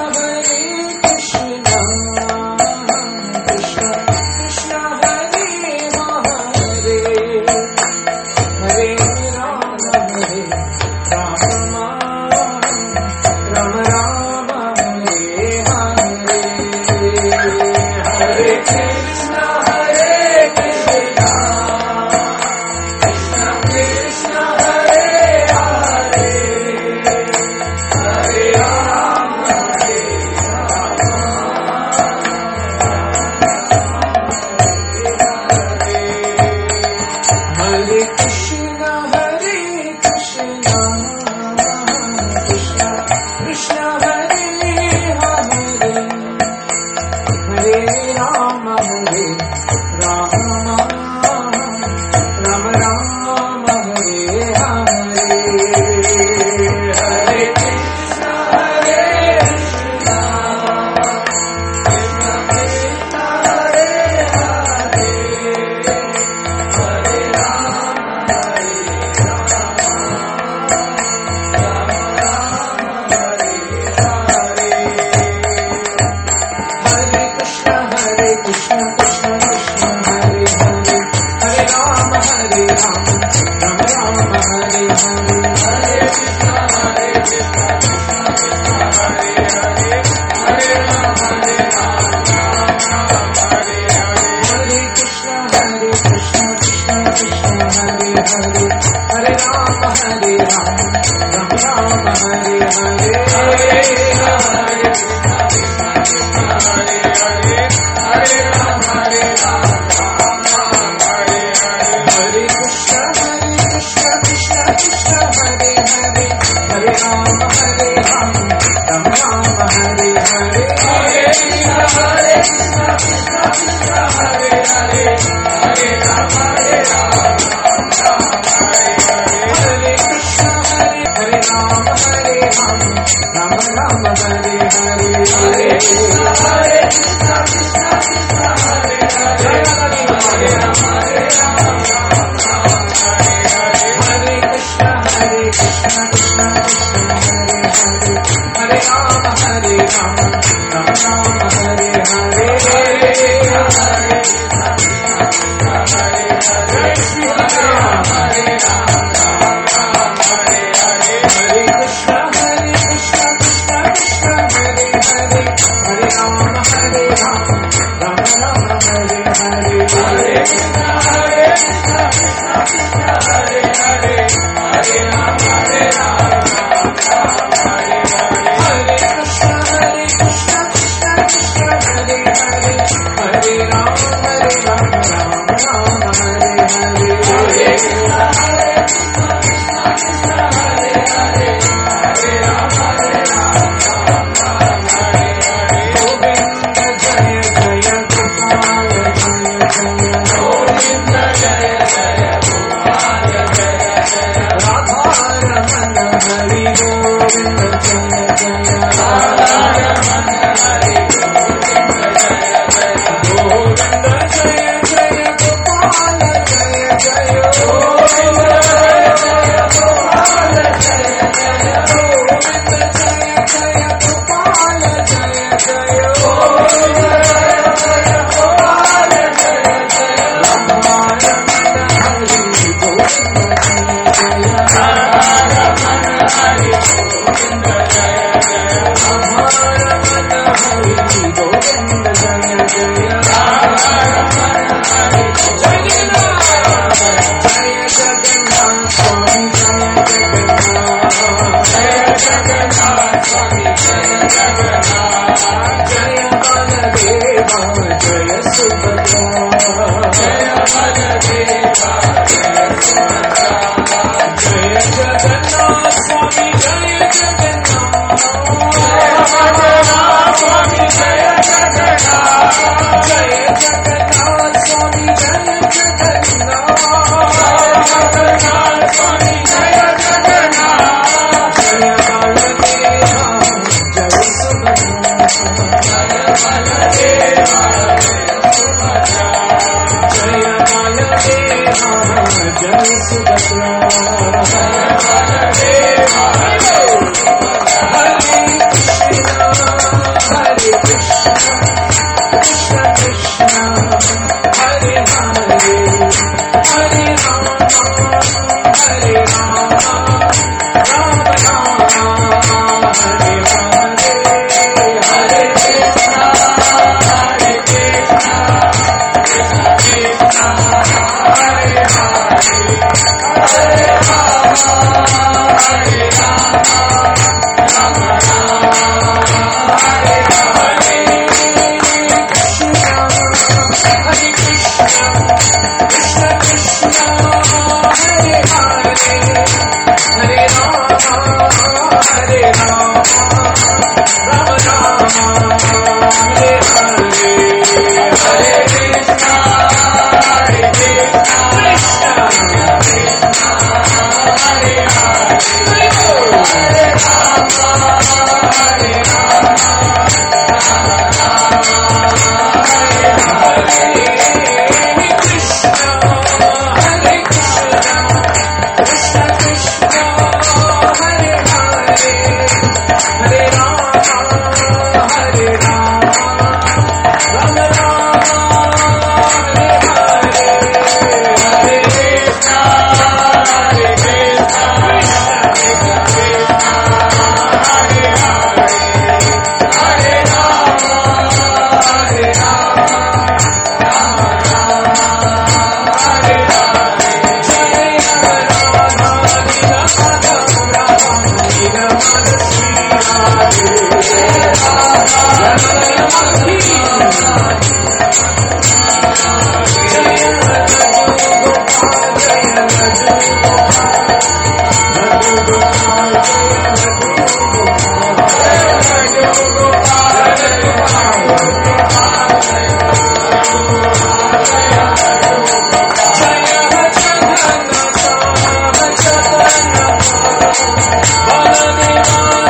Speaker 4: Hare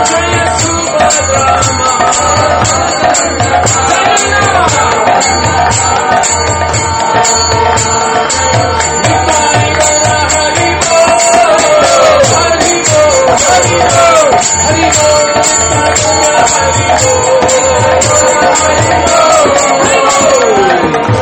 Speaker 4: Hari Bol.